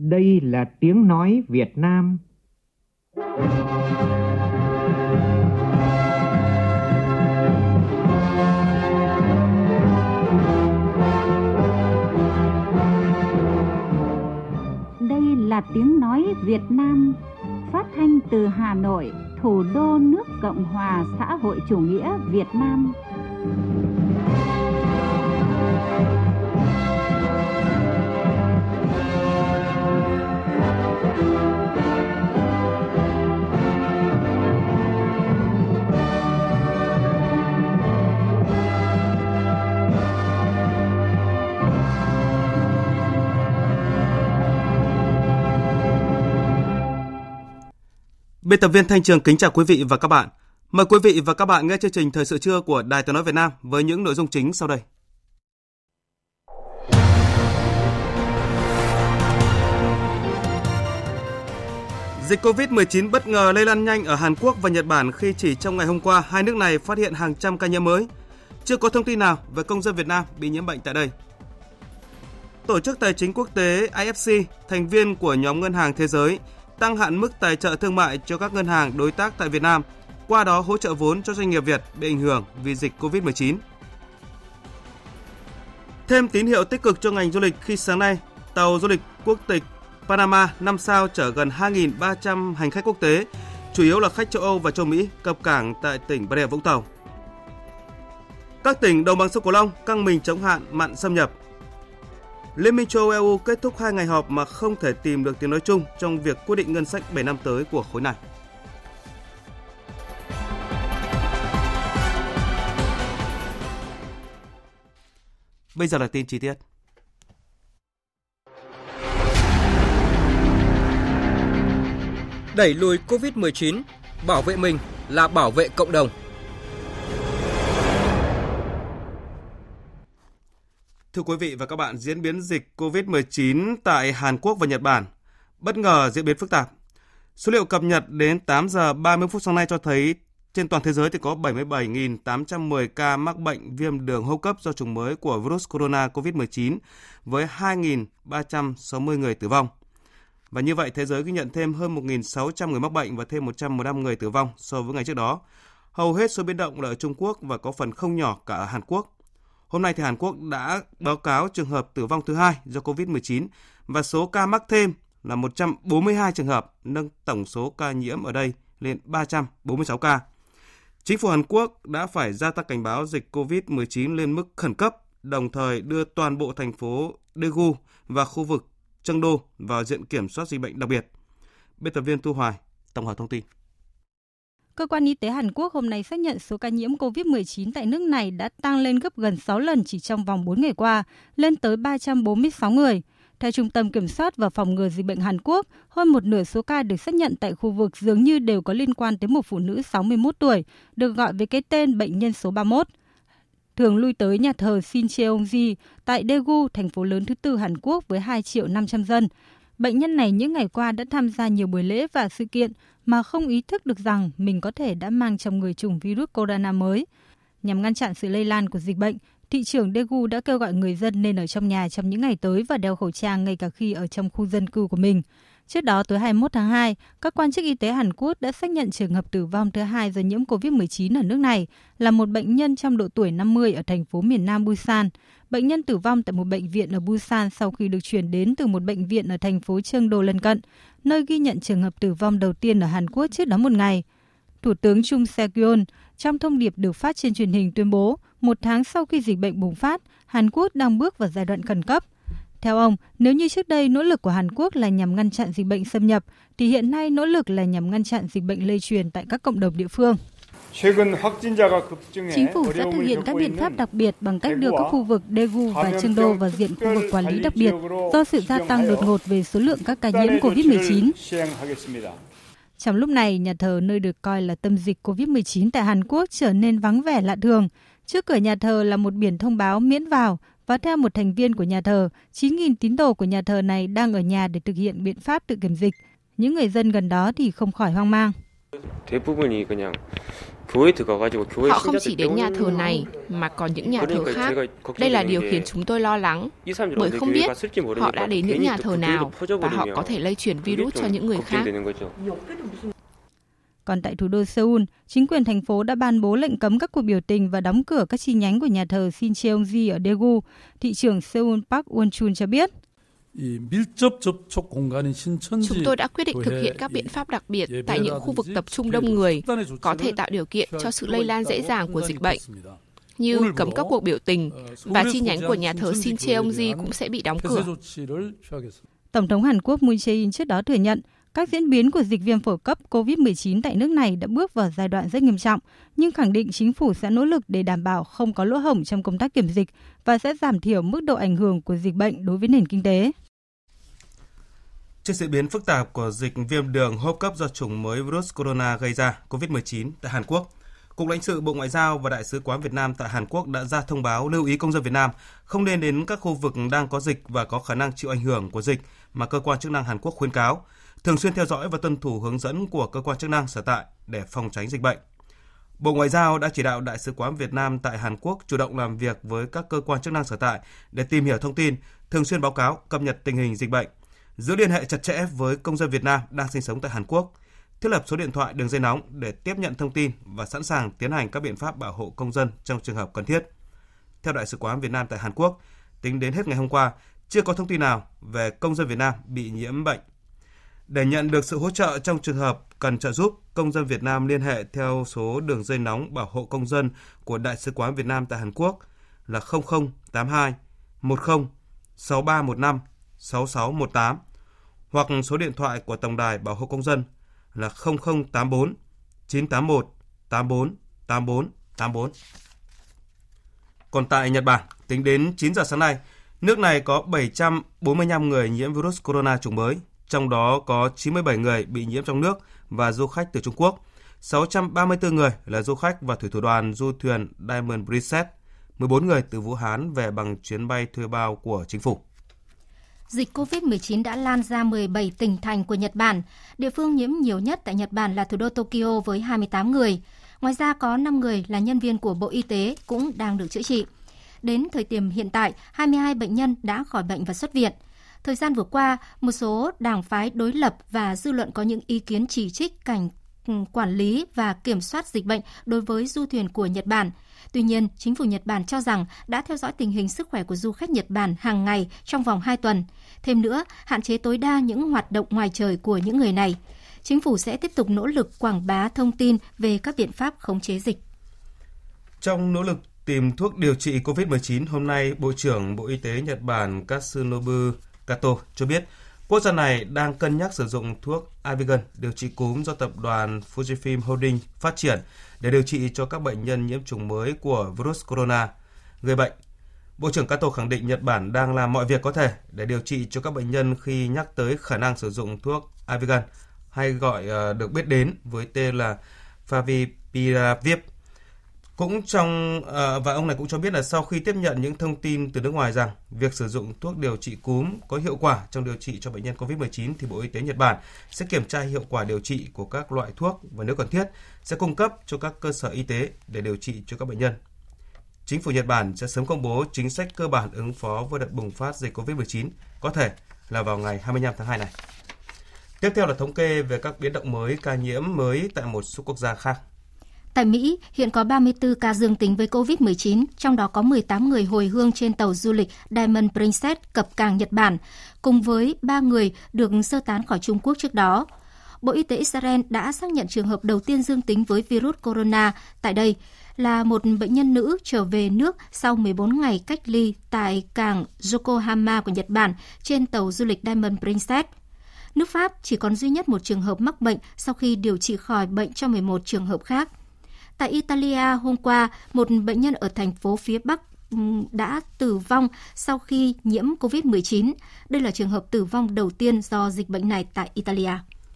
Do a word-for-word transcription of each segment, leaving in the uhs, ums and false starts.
Đây là tiếng nói Việt Nam. Đây là tiếng nói Việt Nam, phát thanh từ Hà Nội, thủ đô nước Cộng hòa xã hội chủ nghĩa Việt Nam. Biên tập viên Thanh Trường kính chào quý vị và các bạn. Mời quý vị và các bạn nghe chương trình Thời sự trưa của Đài Tiếng nói Việt Nam với những nội dung chính sau đây. Dịch covid mười chín bất ngờ lây lan nhanh ở Hàn Quốc và Nhật Bản khi chỉ trong ngày hôm qua hai nước này phát hiện hàng trăm ca nhiễm mới. Chưa có thông tin nào về công dân Việt Nam bị nhiễm bệnh tại đây. Tổ chức Tài chính Quốc tế I F C, thành viên của nhóm Ngân hàng Thế giới, tăng hạn mức tài trợ thương mại cho các ngân hàng đối tác tại Việt Nam, qua đó hỗ trợ vốn cho doanh nghiệp Việt bị ảnh hưởng vì dịch covid mười chín. Thêm tín hiệu tích cực cho ngành du lịch khi sáng nay, tàu du lịch quốc tịch Panama năm sao chở gần hai nghìn ba trăm hành khách quốc tế, chủ yếu là khách châu Âu và châu Mỹ, cập cảng tại tỉnh Bà Rịa Vũng Tàu. Các tỉnh đồng bằng sông Cửu Long căng mình chống hạn mặn xâm nhập. Liên minh châu Âu E U kết thúc hai ngày họp mà không thể tìm được tiếng nói chung trong việc quyết định ngân sách bảy năm tới của khối này. Bây giờ là tin chi tiết. Đẩy lùi covid mười chín, bảo vệ mình là bảo vệ cộng đồng. Thưa quý vị và các bạn, diễn biến dịch covid mười chín tại Hàn Quốc và Nhật Bản bất ngờ diễn biến phức tạp. Số liệu cập nhật đến tám giờ ba mươi phút sáng nay cho thấy trên toàn thế giới thì có bảy mươi bảy nghìn tám trăm mười ca mắc bệnh viêm đường hô hấp cấp do chủng mới của virus corona covid mười chín với hai nghìn ba trăm sáu mươi người tử vong. Và như vậy, thế giới ghi nhận thêm hơn một nghìn sáu trăm người mắc bệnh và thêm một trăm mười lăm người tử vong so với ngày trước đó. Hầu hết số biến động là ở Trung Quốc và có phần không nhỏ cả ở Hàn Quốc. Hôm nay thì Hàn Quốc đã báo cáo trường hợp tử vong thứ hai do covid mười chín và số ca mắc thêm là một trăm bốn mươi hai trường hợp, nâng tổng số ca nhiễm ở đây lên ba trăm bốn mươi sáu ca. Chính phủ Hàn Quốc đã phải gia tăng cảnh báo dịch covid mười chín lên mức khẩn cấp, đồng thời đưa toàn bộ thành phố Daegu và khu vực Cheongdo vào diện kiểm soát dịch bệnh đặc biệt. Biên tập viên Thu Hoài tổng hợp thông tin. Cơ quan y tế Hàn Quốc hôm nay xác nhận số ca nhiễm covid mười chín tại nước này đã tăng lên gấp gần sáu lần chỉ trong vòng bốn ngày qua, lên tới ba trăm bốn mươi sáu người. Theo Trung tâm Kiểm soát và Phòng ngừa Dịch bệnh Hàn Quốc, hơn một nửa số ca được xác nhận tại khu vực dường như đều có liên quan tới một phụ nữ sáu mươi mốt tuổi, được gọi với cái tên bệnh nhân số ba mươi mốt. Thường lui tới nhà thờ Sincheongji tại Daegu, thành phố lớn thứ tư Hàn Quốc với hai triệu năm trăm dân. Bệnh nhân này những ngày qua đã tham gia nhiều buổi lễ và sự kiện mà không ý thức được rằng mình có thể đã mang trong người chủng virus corona mới. Nhằm ngăn chặn sự lây lan của dịch bệnh, thị trưởng Daegu đã kêu gọi người dân nên ở trong nhà trong những ngày tới và đeo khẩu trang ngay cả khi ở trong khu dân cư của mình. Trước đó, tối hai mươi mốt tháng hai, các quan chức y tế Hàn Quốc đã xác nhận trường hợp tử vong thứ hai do nhiễm covid mười chín ở nước này là một bệnh nhân trong độ tuổi năm mươi ở thành phố miền Nam Busan. Bệnh nhân tử vong tại một bệnh viện ở Busan sau khi được chuyển đến từ một bệnh viện ở thành phố Cheongdo lân cận, nơi ghi nhận trường hợp tử vong đầu tiên ở Hàn Quốc trước đó một ngày. Thủ tướng Chung Se-kyun trong thông điệp được phát trên truyền hình tuyên bố, một tháng sau khi dịch bệnh bùng phát, Hàn Quốc đang bước vào giai đoạn khẩn cấp. Theo ông, nếu như trước đây nỗ lực của Hàn Quốc là nhằm ngăn chặn dịch bệnh xâm nhập, thì hiện nay nỗ lực là nhằm ngăn chặn dịch bệnh lây truyền tại các cộng đồng địa phương. Chính phủ sẽ thực hiện các biện pháp đặc biệt bằng cách đưa các khu vực Daegu và Cheongdo vào diện khu vực quản lý đặc biệt do sự gia tăng đột ngột về số lượng các ca nhiễm covid mười chín. Trong lúc này, nhà thờ nơi được coi là tâm dịch covid mười chín tại Hàn Quốc trở nên vắng vẻ lạ thường. Trước cửa nhà thờ là một biển thông báo miễn vào và theo một thành viên của nhà thờ, chín nghìn tín đồ của nhà thờ này đang ở nhà để thực hiện biện pháp tự kiểm dịch. Những người dân gần đó thì không khỏi hoang mang. Họ không chỉ đến nhà thờ này mà còn những nhà thờ khác. Đây là điều khiến chúng tôi lo lắng, bởi không biết họ đã đến những nhà thờ nào và họ có thể lây truyền virus cho những người khác. Còn tại thủ đô Seoul, chính quyền thành phố đã ban bố lệnh cấm các cuộc biểu tình và đóng cửa các chi nhánh của nhà thờ Sincheongji ở Daegu. Thị trưởng Seoul Park Won-chun cho biết. Chúng tôi đã quyết định thực hiện các biện pháp đặc biệt tại những khu vực tập trung đông người, có thể tạo điều kiện cho sự lây lan dễ dàng của dịch bệnh, như cấm các cuộc biểu tình, và chi nhánh của nhà thờ Sincheongji cũng sẽ bị đóng cửa. Tổng thống Hàn Quốc Moon Jae-in trước đó thừa nhận các diễn biến của dịch viêm phổi cấp covid mười chín tại nước này đã bước vào giai đoạn rất nghiêm trọng, nhưng khẳng định chính phủ sẽ nỗ lực để đảm bảo không có lỗ hổng trong công tác kiểm dịch và sẽ giảm thiểu mức độ ảnh hưởng của dịch bệnh đối với nền kinh tế. Trước diễn biến phức tạp của dịch viêm đường hô hấp cấp do chủng mới virus corona gây ra covid mười chín tại Hàn Quốc, Cục lãnh sự Bộ Ngoại giao và Đại sứ quán Việt Nam tại Hàn Quốc đã ra thông báo lưu ý công dân Việt Nam không nên đến các khu vực đang có dịch và có khả năng chịu ảnh hưởng của dịch mà cơ quan chức năng Hàn Quốc khuyến cáo, thường xuyên theo dõi và tuân thủ hướng dẫn của cơ quan chức năng sở tại để phòng tránh dịch bệnh. Bộ Ngoại giao đã chỉ đạo Đại sứ quán Việt Nam tại Hàn Quốc chủ động làm việc với các cơ quan chức năng sở tại để tìm hiểu thông tin, thường xuyên báo cáo, cập nhật tình hình dịch bệnh, giữ liên hệ chặt chẽ với công dân Việt Nam đang sinh sống tại Hàn Quốc, thiết lập số điện thoại đường dây nóng để tiếp nhận thông tin và sẵn sàng tiến hành các biện pháp bảo hộ công dân trong trường hợp cần thiết. Theo Đại sứ quán Việt Nam tại Hàn Quốc, tính đến hết ngày hôm qua, chưa có thông tin nào về công dân Việt Nam bị nhiễm bệnh. Để nhận được sự hỗ trợ trong trường hợp cần trợ giúp, công dân Việt Nam liên hệ theo số đường dây nóng bảo hộ công dân của Đại sứ quán Việt Nam tại Hàn Quốc là không không tám hai một không sáu ba một năm sáu sáu một tám hoặc số điện thoại của Tổng đài Bảo hộ Công dân là không không tám bốn chín tám một tám bốn tám bốn tám bốn. Còn tại Nhật Bản, tính đến chín giờ sáng nay, nước này có bảy trăm bốn mươi lăm người nhiễm virus corona chủng mới, trong đó có chín mươi bảy người bị nhiễm trong nước và du khách từ Trung Quốc, sáu trăm ba mươi tư người là du khách và thủy thủ đoàn du thuyền Diamond Princess, mười bốn người từ Vũ Hán về bằng chuyến bay thuê bao của chính phủ. Dịch covid mười chín đã lan ra mười bảy tỉnh thành của Nhật Bản. Địa phương nhiễm nhiều nhất tại Nhật Bản là thủ đô Tokyo với hai mươi tám người. Ngoài ra có năm người là nhân viên của Bộ Y tế cũng đang được chữa trị. Đến thời điểm hiện tại, hai mươi hai bệnh nhân đã khỏi bệnh và xuất viện. Thời gian vừa qua, một số đảng phái đối lập và dư luận có những ý kiến chỉ trích cảnh quản lý và kiểm soát dịch bệnh đối với du thuyền của Nhật Bản. Tuy nhiên, chính phủ Nhật Bản cho rằng đã theo dõi tình hình sức khỏe của du khách Nhật Bản hàng ngày trong vòng hai tuần. Thêm nữa, hạn chế tối đa những hoạt động ngoài trời của những người này. Chính phủ sẽ tiếp tục nỗ lực quảng bá thông tin về các biện pháp khống chế dịch. Trong nỗ lực tìm thuốc điều trị covid mười chín, hôm nay, Bộ trưởng Bộ Y tế Nhật Bản Katsunobu Kato cho biết quốc gia này đang cân nhắc sử dụng thuốc Avigan điều trị cúm do tập đoàn Fujifilm Holdings phát triển để điều trị cho các bệnh nhân nhiễm chủng mới của virus corona gây bệnh. Bộ trưởng Kato khẳng định Nhật Bản đang làm mọi việc có thể để điều trị cho các bệnh nhân khi nhắc tới khả năng sử dụng thuốc Avigan, hay gọi uh, được biết đến với tên là Favipiravir. Cũng trong uh, và ông này cũng cho biết là sau khi tiếp nhận những thông tin từ nước ngoài rằng việc sử dụng thuốc điều trị cúm có hiệu quả trong điều trị cho bệnh nhân covid mười chín thì Bộ Y tế Nhật Bản sẽ kiểm tra hiệu quả điều trị của các loại thuốc và nếu cần thiết sẽ cung cấp cho các cơ sở y tế để điều trị cho các bệnh nhân. Chính phủ Nhật Bản sẽ sớm công bố chính sách cơ bản ứng phó với đợt bùng phát dịch covid mười chín, có thể là vào ngày hai mươi lăm tháng hai này. Tiếp theo là thống kê về các biến động mới ca nhiễm mới tại một số quốc gia khác. Tại Mỹ, hiện có ba mươi tư ca dương tính với covid mười chín, trong đó có mười tám người hồi hương trên tàu du lịch Diamond Princess cập cảng Nhật Bản, cùng với ba người được sơ tán khỏi Trung Quốc trước đó. Bộ Y tế Israel đã xác nhận trường hợp đầu tiên dương tính với virus corona tại đây là một bệnh nhân nữ trở về nước sau mười bốn ngày cách ly tại cảng Yokohama của Nhật Bản trên tàu du lịch Diamond Princess. Nước Pháp chỉ còn duy nhất một trường hợp mắc bệnh sau khi điều trị khỏi bệnh cho mười một trường hợp khác. Tại Italia, hôm qua, một bệnh nhân ở thành phố phía Bắc đã tử vong sau khi nhiễm covid mười chín. Đây là trường hợp tử vong đầu tiên do dịch bệnh này tại Italia.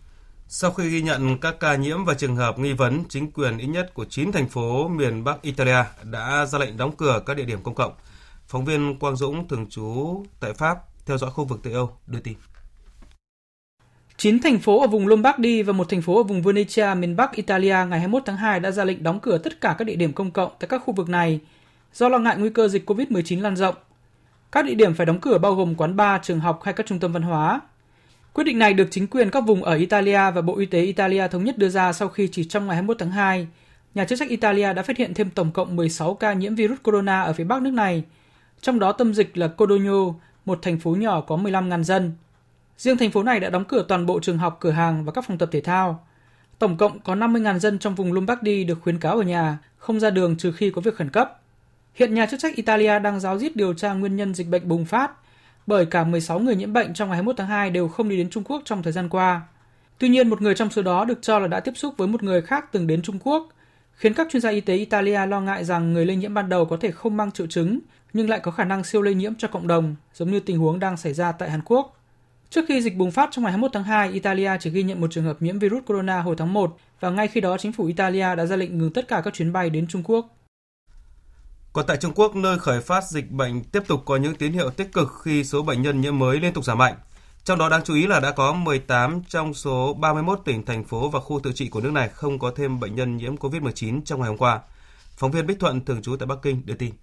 Sau khi ghi nhận các ca nhiễm và trường hợp nghi vấn, chính quyền ít nhất của chín thành phố miền Bắc Italia đã ra lệnh đóng cửa các địa điểm công cộng. Phóng viên Quang Dũng thường trú tại Pháp theo dõi khu vực Tây Âu đưa tin. chín thành phố ở vùng Lombardy và một thành phố ở vùng Venetia miền Bắc Italia ngày hai mươi mốt tháng hai đã ra lệnh đóng cửa tất cả các địa điểm công cộng tại các khu vực này do lo ngại nguy cơ dịch covid mười chín lan rộng. Các địa điểm phải đóng cửa bao gồm quán bar, trường học hay các trung tâm văn hóa. Quyết định này được chính quyền các vùng ở Italia và Bộ Y tế Italia thống nhất đưa ra sau khi chỉ trong ngày hai mươi mốt tháng hai, nhà chức trách Italia đã phát hiện thêm tổng cộng mười sáu ca nhiễm virus corona ở phía bắc nước này, trong đó tâm dịch là Codogno, một thành phố nhỏ có mười lăm nghìn dân. Riêng thành phố này đã đóng cửa toàn bộ trường học, cửa hàng và các phòng tập thể thao. Tổng cộng có năm mươi nghìn dân trong vùng Lombardy được khuyến cáo ở nhà, không ra đường trừ khi có việc khẩn cấp. Hiện nhà chức trách Italia đang ráo riết điều tra nguyên nhân dịch bệnh bùng phát, bởi cả mười sáu người nhiễm bệnh trong ngày hai mươi mốt tháng hai đều không đi đến Trung Quốc trong thời gian qua. Tuy nhiên, một người trong số đó được cho là đã tiếp xúc với một người khác từng đến Trung Quốc, khiến các chuyên gia y tế Italia lo ngại rằng người lây nhiễm ban đầu có thể không mang triệu chứng, nhưng lại có khả năng siêu lây nhiễm cho cộng đồng, giống như tình huống đang xảy ra tại Hàn Quốc. Trước khi dịch bùng phát trong ngày hai mươi mốt tháng hai, Italia chỉ ghi nhận một trường hợp nhiễm virus corona hồi tháng một, và ngay khi đó chính phủ Italia đã ra lệnh ngừng tất cả các chuyến bay đến Trung Quốc. Còn tại Trung Quốc, nơi khởi phát dịch bệnh tiếp tục có những tín hiệu tích cực khi số bệnh nhân nhiễm mới liên tục giảm mạnh. Trong đó đáng chú ý là đã có mười tám trong số ba mươi mốt tỉnh, thành phố và khu tự trị của nước này không có thêm bệnh nhân nhiễm covid mười chín trong ngày hôm qua. Phóng viên Bích Thuận thường trú tại Bắc Kinh đưa tin.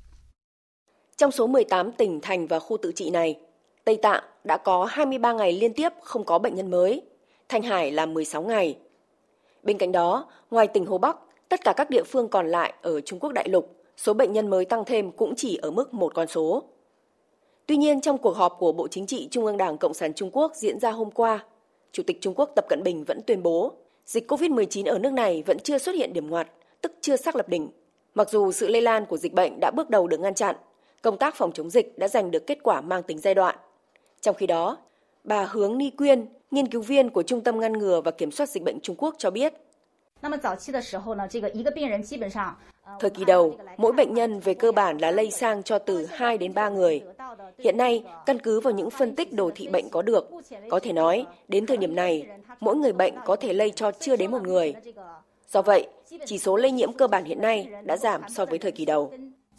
Trong số mười tám tỉnh, thành và khu tự trị này, Tây Tạng đã có hai mươi ba ngày liên tiếp không có bệnh nhân mới, Thanh Hải là mười sáu ngày. Bên cạnh đó, ngoài tỉnh Hồ Bắc, tất cả các địa phương còn lại ở Trung Quốc đại lục, số bệnh nhân mới tăng thêm cũng chỉ ở mức một con số. Tuy nhiên, trong cuộc họp của Bộ Chính trị Trung ương Đảng Cộng sản Trung Quốc diễn ra hôm qua, Chủ tịch Trung Quốc Tập Cận Bình vẫn tuyên bố dịch covid mười chín ở nước này vẫn chưa xuất hiện điểm ngoặt, tức chưa xác lập đỉnh. Mặc dù sự lây lan của dịch bệnh đã bước đầu được ngăn chặn, công tác phòng chống dịch đã giành được kết quả mang tính giai đoạn. Trong khi đó, bà Hướng Ni Quyên, nghiên cứu viên của Trung tâm Ngăn ngừa và Kiểm soát Dịch bệnh Trung Quốc cho biết, thời kỳ đầu, mỗi bệnh nhân về cơ bản là lây sang cho từ hai đến ba người. Hiện nay, căn cứ vào những phân tích đồ thị bệnh có được, có thể nói, đến thời điểm này, mỗi người bệnh có thể lây cho chưa đến một người. Do vậy, chỉ số lây nhiễm cơ bản hiện nay đã giảm so với thời kỳ đầu.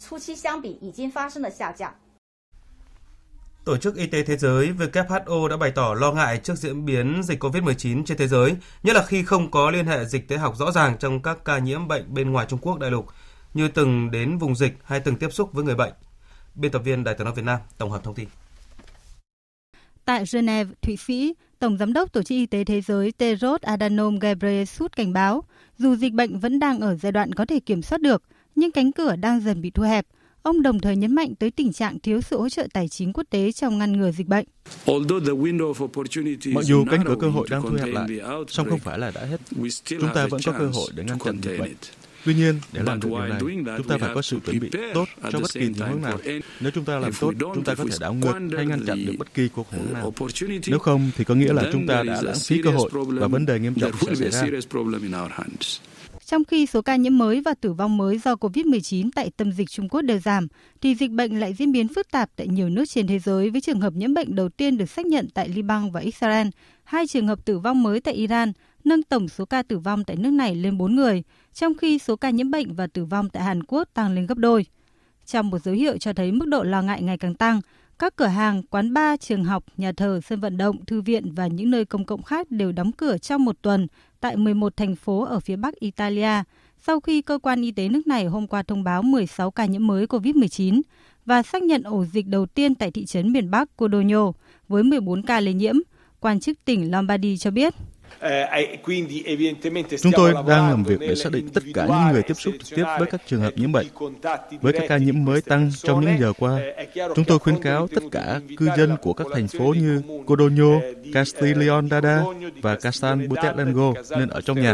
Tổ chức Y tế Thế giới W H O đã bày tỏ lo ngại trước diễn biến dịch covid mười chín trên thế giới, nhất là khi không có liên hệ dịch tễ học rõ ràng trong các ca nhiễm bệnh bên ngoài Trung Quốc đại lục, như từng đến vùng dịch hay từng tiếp xúc với người bệnh. Biên tập viên Đài Tiếng nói Việt Nam tổng hợp thông tin. Tại Geneva, Thụy Sĩ, Tổng Giám đốc Tổ chức Y tế Thế giới Tedros Adhanom Ghebreyesus cảnh báo, dù dịch bệnh vẫn đang ở giai đoạn có thể kiểm soát được, nhưng cánh cửa đang dần bị thu hẹp. Ông đồng thời nhấn mạnh tới tình trạng thiếu sự hỗ trợ tài chính quốc tế trong ngăn ngừa dịch bệnh. Mặc dù cánh cửa cơ hội đang thu hẹp lại, song không phải là đã hết. Chúng ta vẫn có cơ hội để ngăn chặn dịch bệnh. Tuy nhiên, để làm được điều này, chúng ta phải có sự chuẩn bị tốt cho bất kỳ tình huống nào. Nếu chúng ta làm tốt, chúng ta có thể đảo ngược hay ngăn chặn được bất kỳ cuộc khủng hoảng nào. Nếu không, thì có nghĩa là chúng ta đã lãng phí cơ hội và vấn đề nghiêm trọng sẽ xảy ra. Trong khi số ca nhiễm mới và tử vong mới do covid mười chín tại tâm dịch Trung Quốc đều giảm, thì dịch bệnh lại diễn biến phức tạp tại nhiều nước trên thế giới, với trường hợp nhiễm bệnh đầu tiên được xác nhận tại Liban và Israel, hai trường hợp tử vong mới tại Iran, nâng tổng số ca tử vong tại nước này lên bốn người, trong khi số ca nhiễm bệnh và tử vong tại Hàn Quốc tăng lên gấp đôi. Trong một dấu hiệu cho thấy mức độ lo ngại ngày càng tăng, các cửa hàng, quán bar, trường học, nhà thờ, sân vận động, thư viện và những nơi công cộng khác đều đóng cửa trong một tuần tại mười một thành phố ở phía Bắc Italia, sau khi cơ quan y tế nước này hôm qua thông báo mười sáu ca nhiễm mới covid mười chín và xác nhận ổ dịch đầu tiên tại thị trấn miền Bắc Codogno với mười bốn ca lây nhiễm, quan chức tỉnh Lombardy cho biết. Chúng tôi đang làm việc để xác định tất cả những người tiếp xúc trực tiếp với các trường hợp nhiễm bệnh. Với các ca nhiễm mới tăng trong những giờ qua, chúng tôi khuyến cáo tất cả cư dân của các thành phố như Codogno, Castiglione và Castel Buotellengo nên ở trong nhà.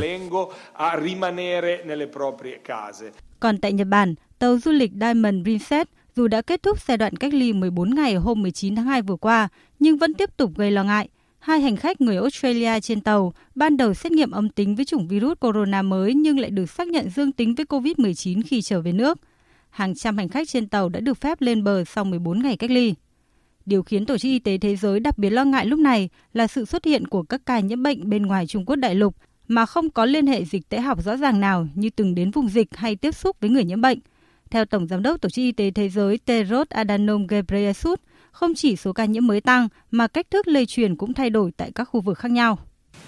Còn tại Nhật Bản, tàu du lịch Diamond Princess dù đã kết thúc giai đoạn cách ly mười bốn ngày hôm mười chín tháng hai vừa qua, nhưng vẫn tiếp tục gây lo ngại. Hai hành khách người Australia trên tàu ban đầu xét nghiệm âm tính với chủng virus corona mới nhưng lại được xác nhận dương tính với covid mười chín khi trở về nước. Hàng trăm hành khách trên tàu đã được phép lên bờ sau mười bốn ngày cách ly. Điều khiến Tổ chức Y tế Thế giới đặc biệt lo ngại lúc này là sự xuất hiện của các ca nhiễm bệnh bên ngoài Trung Quốc đại lục mà không có liên hệ dịch tễ học rõ ràng nào như từng đến vùng dịch hay tiếp xúc với người nhiễm bệnh. Theo Tổng Giám đốc Tổ chức Y tế Thế giới Tedros Adhanom Ghebreyesus, không chỉ số ca nhiễm mới tăng mà cách thức lây truyền cũng thay đổi tại các khu vực khác nhau.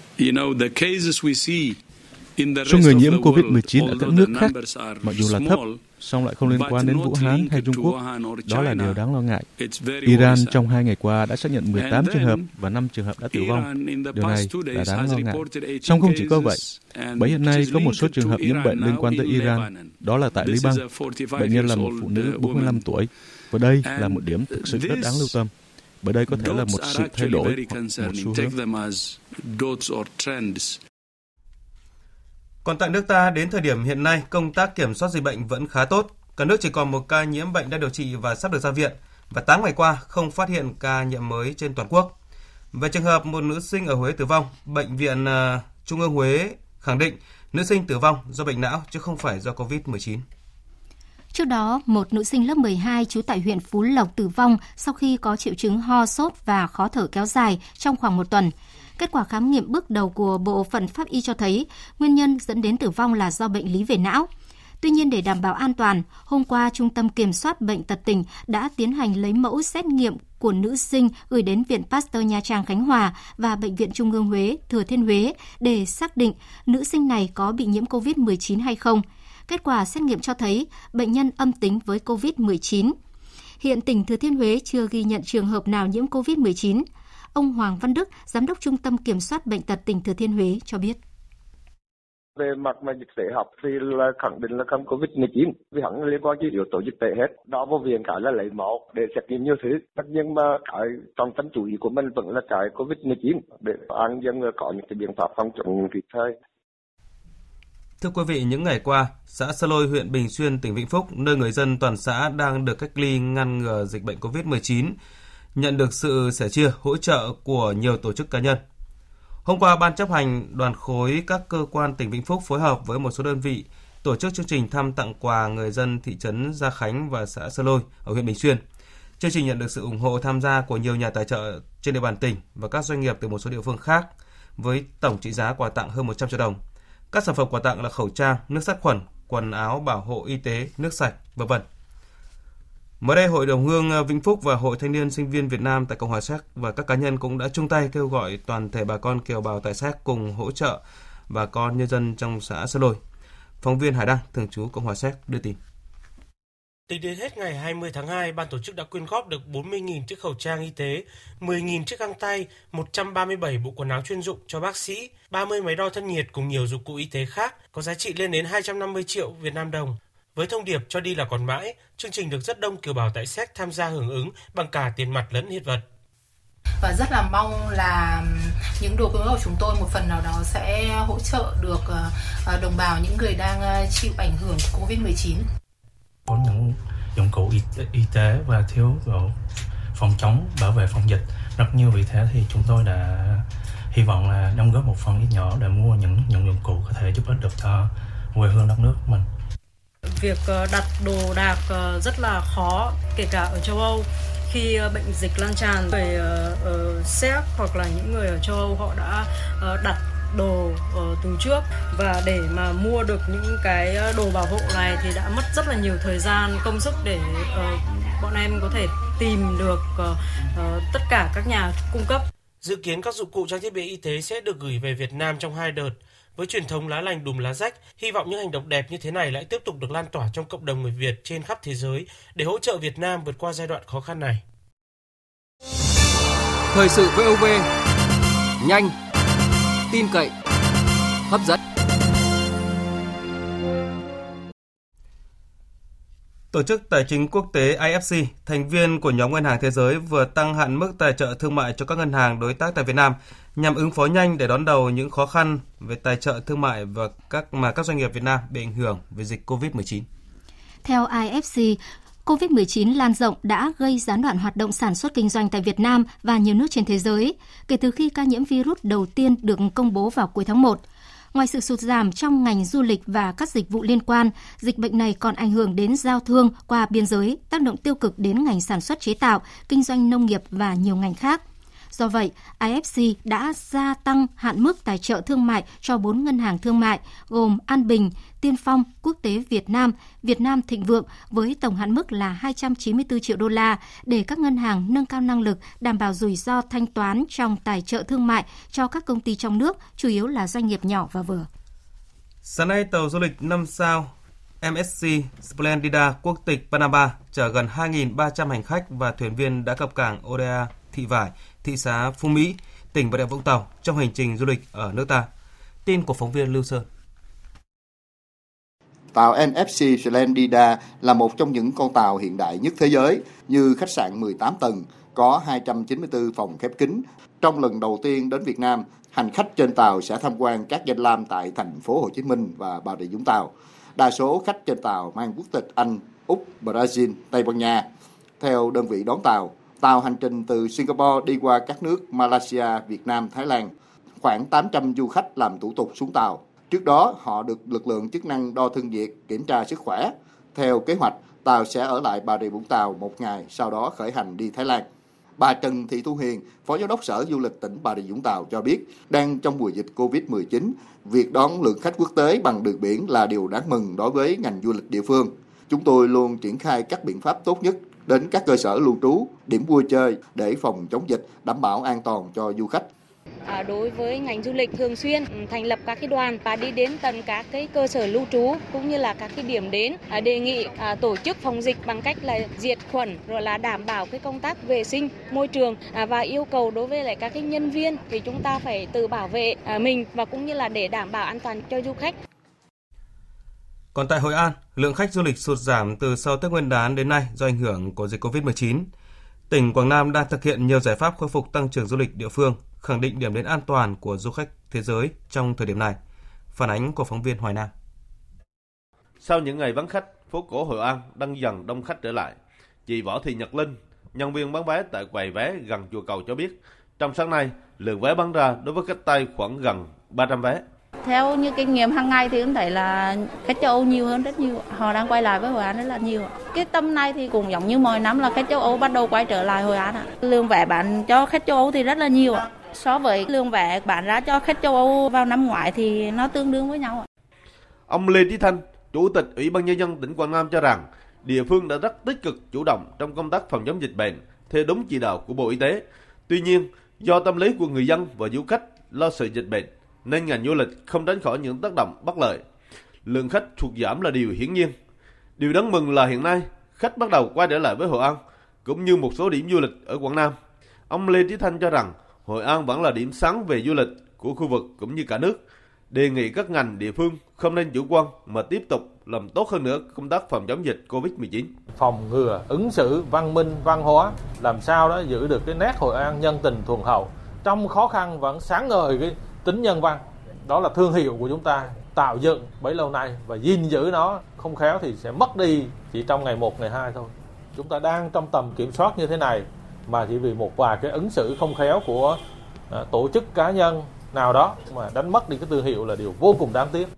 Số người nhiễm covid mười chín ở các nước khác, mặc dù là thấp, song lại không liên quan đến Vũ Hán hay Trung Quốc. Đó là điều đáng lo ngại. Iran trong hai ngày qua đã xác nhận mười tám trường hợp và năm trường hợp đã tử vong. Điều này là đáng lo ngại. Song không chỉ có vậy, bởi hiện nay có một số trường hợp nhiễm bệnh liên quan tới Iran. Đó là tại Liban. Bệnh nhân là một phụ nữ bốn mươi lăm tuổi. Và đây là một điểm thực sự rất đáng lưu tâm. Bởi đây có thể là một sự thay đổi hoặc một xu hướng. Còn tại nước ta, đến thời điểm hiện nay, công tác kiểm soát dịch bệnh vẫn khá tốt. Cả nước chỉ còn một ca nhiễm bệnh đang điều trị và sắp được ra viện. Và tám ngày qua, không phát hiện ca nhiễm mới trên toàn quốc. Về trường hợp một nữ sinh ở Huế tử vong, Bệnh viện uh, Trung ương Huế khẳng định nữ sinh tử vong do bệnh não chứ không phải do covid mười chín. Trước đó, một nữ sinh lớp mười hai trú tại huyện Phú Lộc tử vong sau khi có triệu chứng ho, sốt và khó thở kéo dài trong khoảng một tuần. Kết quả khám nghiệm bước đầu của Bộ phận Pháp y cho thấy nguyên nhân dẫn đến tử vong là do bệnh lý về não. Tuy nhiên, để đảm bảo an toàn, hôm qua Trung tâm Kiểm soát Bệnh tật tỉnh đã tiến hành lấy mẫu xét nghiệm của nữ sinh gửi đến Viện Pasteur Nha Trang Khánh Hòa và Bệnh viện Trung ương Huế, Thừa Thiên Huế để xác định nữ sinh này có bị nhiễm covid mười chín hay không. Kết quả xét nghiệm cho thấy bệnh nhân âm tính với covid mười chín. Hiện tỉnh Thừa Thiên Huế chưa ghi nhận trường hợp nào nhiễm covid mười chín. Ông Hoàng Văn Đức, Giám đốc Trung tâm Kiểm soát Bệnh tật tỉnh Thừa Thiên Huế cho biết. Về mặt mà dịch tễ học thì là khẳng định là không covid mười chín, vì hẳn liên quan đến yếu tố dịch tễ hết. Đó vô viện cái là lấy máu để xét nghiệm nhiều thứ. Tất nhiên mà cái trọng tâm chủ ý của mình vẫn là cái covid mười chín để an dân có những cái biện pháp phòng chống kịp thời. Thưa quý vị, những ngày qua, xã Sa Lôi, huyện Bình Xuyên, tỉnh Vĩnh Phúc, nơi người dân toàn xã đang được cách ly ngăn ngừa dịch bệnh covid mười chín, nhận được sự sẻ chia, hỗ trợ của nhiều tổ chức cá nhân. Hôm qua, Ban chấp hành đoàn khối các cơ quan tỉnh Vĩnh Phúc phối hợp với một số đơn vị tổ chức chương trình thăm tặng quà người dân thị trấn Gia Khánh và xã Sa Lôi ở huyện Bình Xuyên. Chương trình nhận được sự ủng hộ tham gia của nhiều nhà tài trợ trên địa bàn tỉnh và các doanh nghiệp từ một số địa phương khác, với tổng trị giá quà tặng hơn một trăm triệu đồng. Các sản phẩm quà tặng là khẩu trang, nước sát khuẩn, quần áo bảo hộ y tế, nước sạch, vân vân. Mới đây, Hội đồng hương Vĩnh Phúc và Hội Thanh niên Sinh viên Việt Nam tại Cộng hòa Séc và các cá nhân cũng đã chung tay kêu gọi toàn thể bà con kiều bào tại Séc cùng hỗ trợ bà con nhân dân trong xã Sa Lôi. Phóng viên Hải Đăng, thường trú Cộng hòa Séc đưa tin. Tính đến hết ngày hai mươi tháng hai, ban tổ chức đã quyên góp được bốn mươi nghìn chiếc khẩu trang y tế, mười nghìn chiếc găng tay, một trăm ba mươi bảy bộ quần áo chuyên dụng cho bác sĩ, ba mươi máy đo thân nhiệt cùng nhiều dụng cụ y tế khác có giá trị lên đến hai trăm năm mươi triệu Việt Nam đồng. Với thông điệp cho đi là còn mãi, chương trình được rất đông kiều bào tại Séc tham gia hưởng ứng bằng cả tiền mặt lẫn hiện vật. Và rất là mong là những đồ quyên góp của chúng tôi một phần nào đó sẽ hỗ trợ được đồng bào, những người đang chịu ảnh hưởng của covid mười chín. Có những dụng cụ y, y tế và thiếu phòng chống, bảo vệ phòng dịch rất nhiều, vì thế thì chúng tôi đã hy vọng là đóng góp một phần ít nhỏ để mua những những dụng cụ có thể giúp ích được cho quê hương đất nước của mình. Việc đặt đồ đạc rất là khó, kể cả ở châu Âu. Khi bệnh dịch lan tràn về ở Séc hoặc là những người ở châu Âu, họ đã đặt đồ từ trước, và để mà mua được những cái đồ bảo hộ này thì đã mất rất là nhiều thời gian, công sức để bọn em có thể tìm được tất cả các nhà cung cấp. Dự kiến các dụng cụ trang thiết bị y tế sẽ được gửi về Việt Nam trong hai đợt. Với truyền thống lá lành đùm lá rách, hy vọng những hành động đẹp như thế này lại tiếp tục được lan tỏa trong cộng đồng người Việt trên khắp thế giới để hỗ trợ Việt Nam vượt qua giai đoạn khó khăn này. Thời sự vê o vê, nhanh, tin cậy, hấp dẫn. Tổ chức Tài chính Quốc tế I F C, thành viên của nhóm Ngân hàng Thế giới, vừa tăng hạn mức tài trợ thương mại cho các ngân hàng đối tác tại Việt Nam nhằm ứng phó nhanh để đón đầu những khó khăn về tài trợ thương mại và các mà các doanh nghiệp Việt Nam bị ảnh hưởng vì dịch covid mười chín. Theo I F C, covid mười chín lan rộng đã gây gián đoạn hoạt động sản xuất kinh doanh tại Việt Nam và nhiều nước trên thế giới kể từ khi ca nhiễm virus đầu tiên được công bố vào cuối tháng một. Ngoài sự sụt giảm trong ngành du lịch và các dịch vụ liên quan, dịch bệnh này còn ảnh hưởng đến giao thương qua biên giới, tác động tiêu cực đến ngành sản xuất chế tạo, kinh doanh nông nghiệp và nhiều ngành khác. Do vậy, i ép xê đã gia tăng hạn mức tài trợ thương mại cho bốn ngân hàng thương mại gồm An Bình, Tiên Phong, Quốc tế Việt Nam, Việt Nam Thịnh Vượng với tổng hạn mức là hai trăm chín mươi tư triệu đô la để các ngân hàng nâng cao năng lực đảm bảo rủi ro thanh toán trong tài trợ thương mại cho các công ty trong nước, chủ yếu là doanh nghiệp nhỏ và vừa. Sáng nay, tàu du lịch năm sao em ét xê Splendida quốc tịch Panama chở gần hai nghìn ba trăm hành khách và thuyền viên đã cập cảng Odea, Thị Vải, thị xã Phú Mỹ, tỉnh Bà Rịa Vũng Tàu trong hành trình du lịch ở nước ta. Tin của phóng viên Lưu Sơn. Tàu en ép xê Splendida là một trong những con tàu hiện đại nhất thế giới, như khách sạn mười tám tầng, có hai trăm chín mươi tư phòng khép kín. Trong lần đầu tiên đến Việt Nam, hành khách trên tàu sẽ tham quan các danh lam tại thành phố Hồ Chí Minh và Bà Rịa Vũng Tàu. Đa số khách trên tàu mang quốc tịch Anh, Úc, Brazil, Tây Ban Nha. Theo đơn vị đón tàu, tàu hành trình từ Singapore đi qua các nước Malaysia, Việt Nam, Thái Lan. Khoảng tám trăm du khách làm thủ tục xuống tàu. Trước đó, họ được lực lượng chức năng đo thân nhiệt, kiểm tra sức khỏe. Theo kế hoạch, tàu sẽ ở lại Bà Rịa Vũng Tàu một ngày, sau đó khởi hành đi Thái Lan. Bà Trần Thị Thu Hiền, Phó Giám đốc Sở Du lịch tỉnh Bà Rịa Vũng Tàu cho biết, đang trong mùa dịch covid mười chín, việc đón lượng khách quốc tế bằng đường biển là điều đáng mừng đối với ngành du lịch địa phương. Chúng tôi luôn triển khai các biện pháp tốt nhất đến các cơ sở lưu trú, điểm vui chơi để phòng chống dịch, đảm bảo an toàn cho du khách. À, đối với ngành du lịch thường xuyên thành lập các cái đoàn và đi đến tận các cái cơ sở lưu trú cũng như là các cái điểm đến, à, đề nghị à, tổ chức phòng dịch bằng cách là diệt khuẩn rồi là đảm bảo cái công tác vệ sinh môi trường à, và yêu cầu đối với lại các cái nhân viên thì chúng ta phải tự bảo vệ à, mình và cũng như là để đảm bảo an toàn cho du khách. Còn tại Hội An, lượng khách du lịch sụt giảm từ sau Tết Nguyên đán đến nay do ảnh hưởng của dịch covid mười chín. Tỉnh Quảng Nam đang thực hiện nhiều giải pháp khôi phục tăng trưởng du lịch địa phương, khẳng định điểm đến an toàn của du khách thế giới trong thời điểm này. Phản ánh của phóng viên Hoài Nam. Sau những ngày vắng khách, phố cổ Hội An đang dần đông khách trở lại. Chị Võ Thị Nhật Linh, nhân viên bán vé tại quầy vé gần chùa Cầu cho biết, trong sáng nay, lượng vé bán ra đối với khách Tây khoảng gần ba trăm vé. Theo như kinh nghiệm hàng ngày thì cũng thấy là khách châu Âu nhiều hơn rất nhiều. Họ đang quay lại với Hội An rất là nhiều. Cái tâm này thì cũng giống như mọi năm là khách châu Âu bắt đầu quay trở lại Hội An. Lượng vé bán cho khách châu Âu thì rất là nhiều. So với lượng vé bán ra cho khách châu Âu vào năm ngoái thì nó tương đương với nhau. Ông Lê Trí Thanh, Chủ tịch Ủy ban Nhân dân tỉnh Quảng Nam cho rằng địa phương đã rất tích cực chủ động trong công tác phòng chống dịch bệnh theo đúng chỉ đạo của Bộ Y tế. Tuy nhiên, do tâm lý của người dân và du khách lo sợ dịch bệnh, nên ngành du lịch không tránh khỏi những tác động bất lợi. Lượng khách sụt giảm là điều hiển nhiên. Điều đáng mừng là hiện nay, khách bắt đầu quay trở lại với Hội An, cũng như một số điểm du lịch ở Quảng Nam. Ông Lê Trí Thanh cho rằng Hội An vẫn là điểm sáng về du lịch của khu vực cũng như cả nước. Đề nghị các ngành địa phương không nên chủ quan mà tiếp tục làm tốt hơn nữa công tác phòng chống dịch covid mười chín. Phòng ngừa, ứng xử, văn minh, văn hóa, làm sao đó giữ được cái nét Hội An nhân tình thuần hậu. Trong khó khăn vẫn sáng ngời cái tính nhân văn. Đó là thương hiệu của chúng ta tạo dựng bấy lâu nay và gìn giữ nó, không khéo thì sẽ mất đi chỉ trong ngày một, ngày hai thôi. Chúng ta đang trong tầm kiểm soát như thế này mà chỉ vì một vài cái ứng xử không khéo của à, tổ chức cá nhân nào đó mà đánh mất đi cái thương hiệu là điều vô cùng đáng tiếc.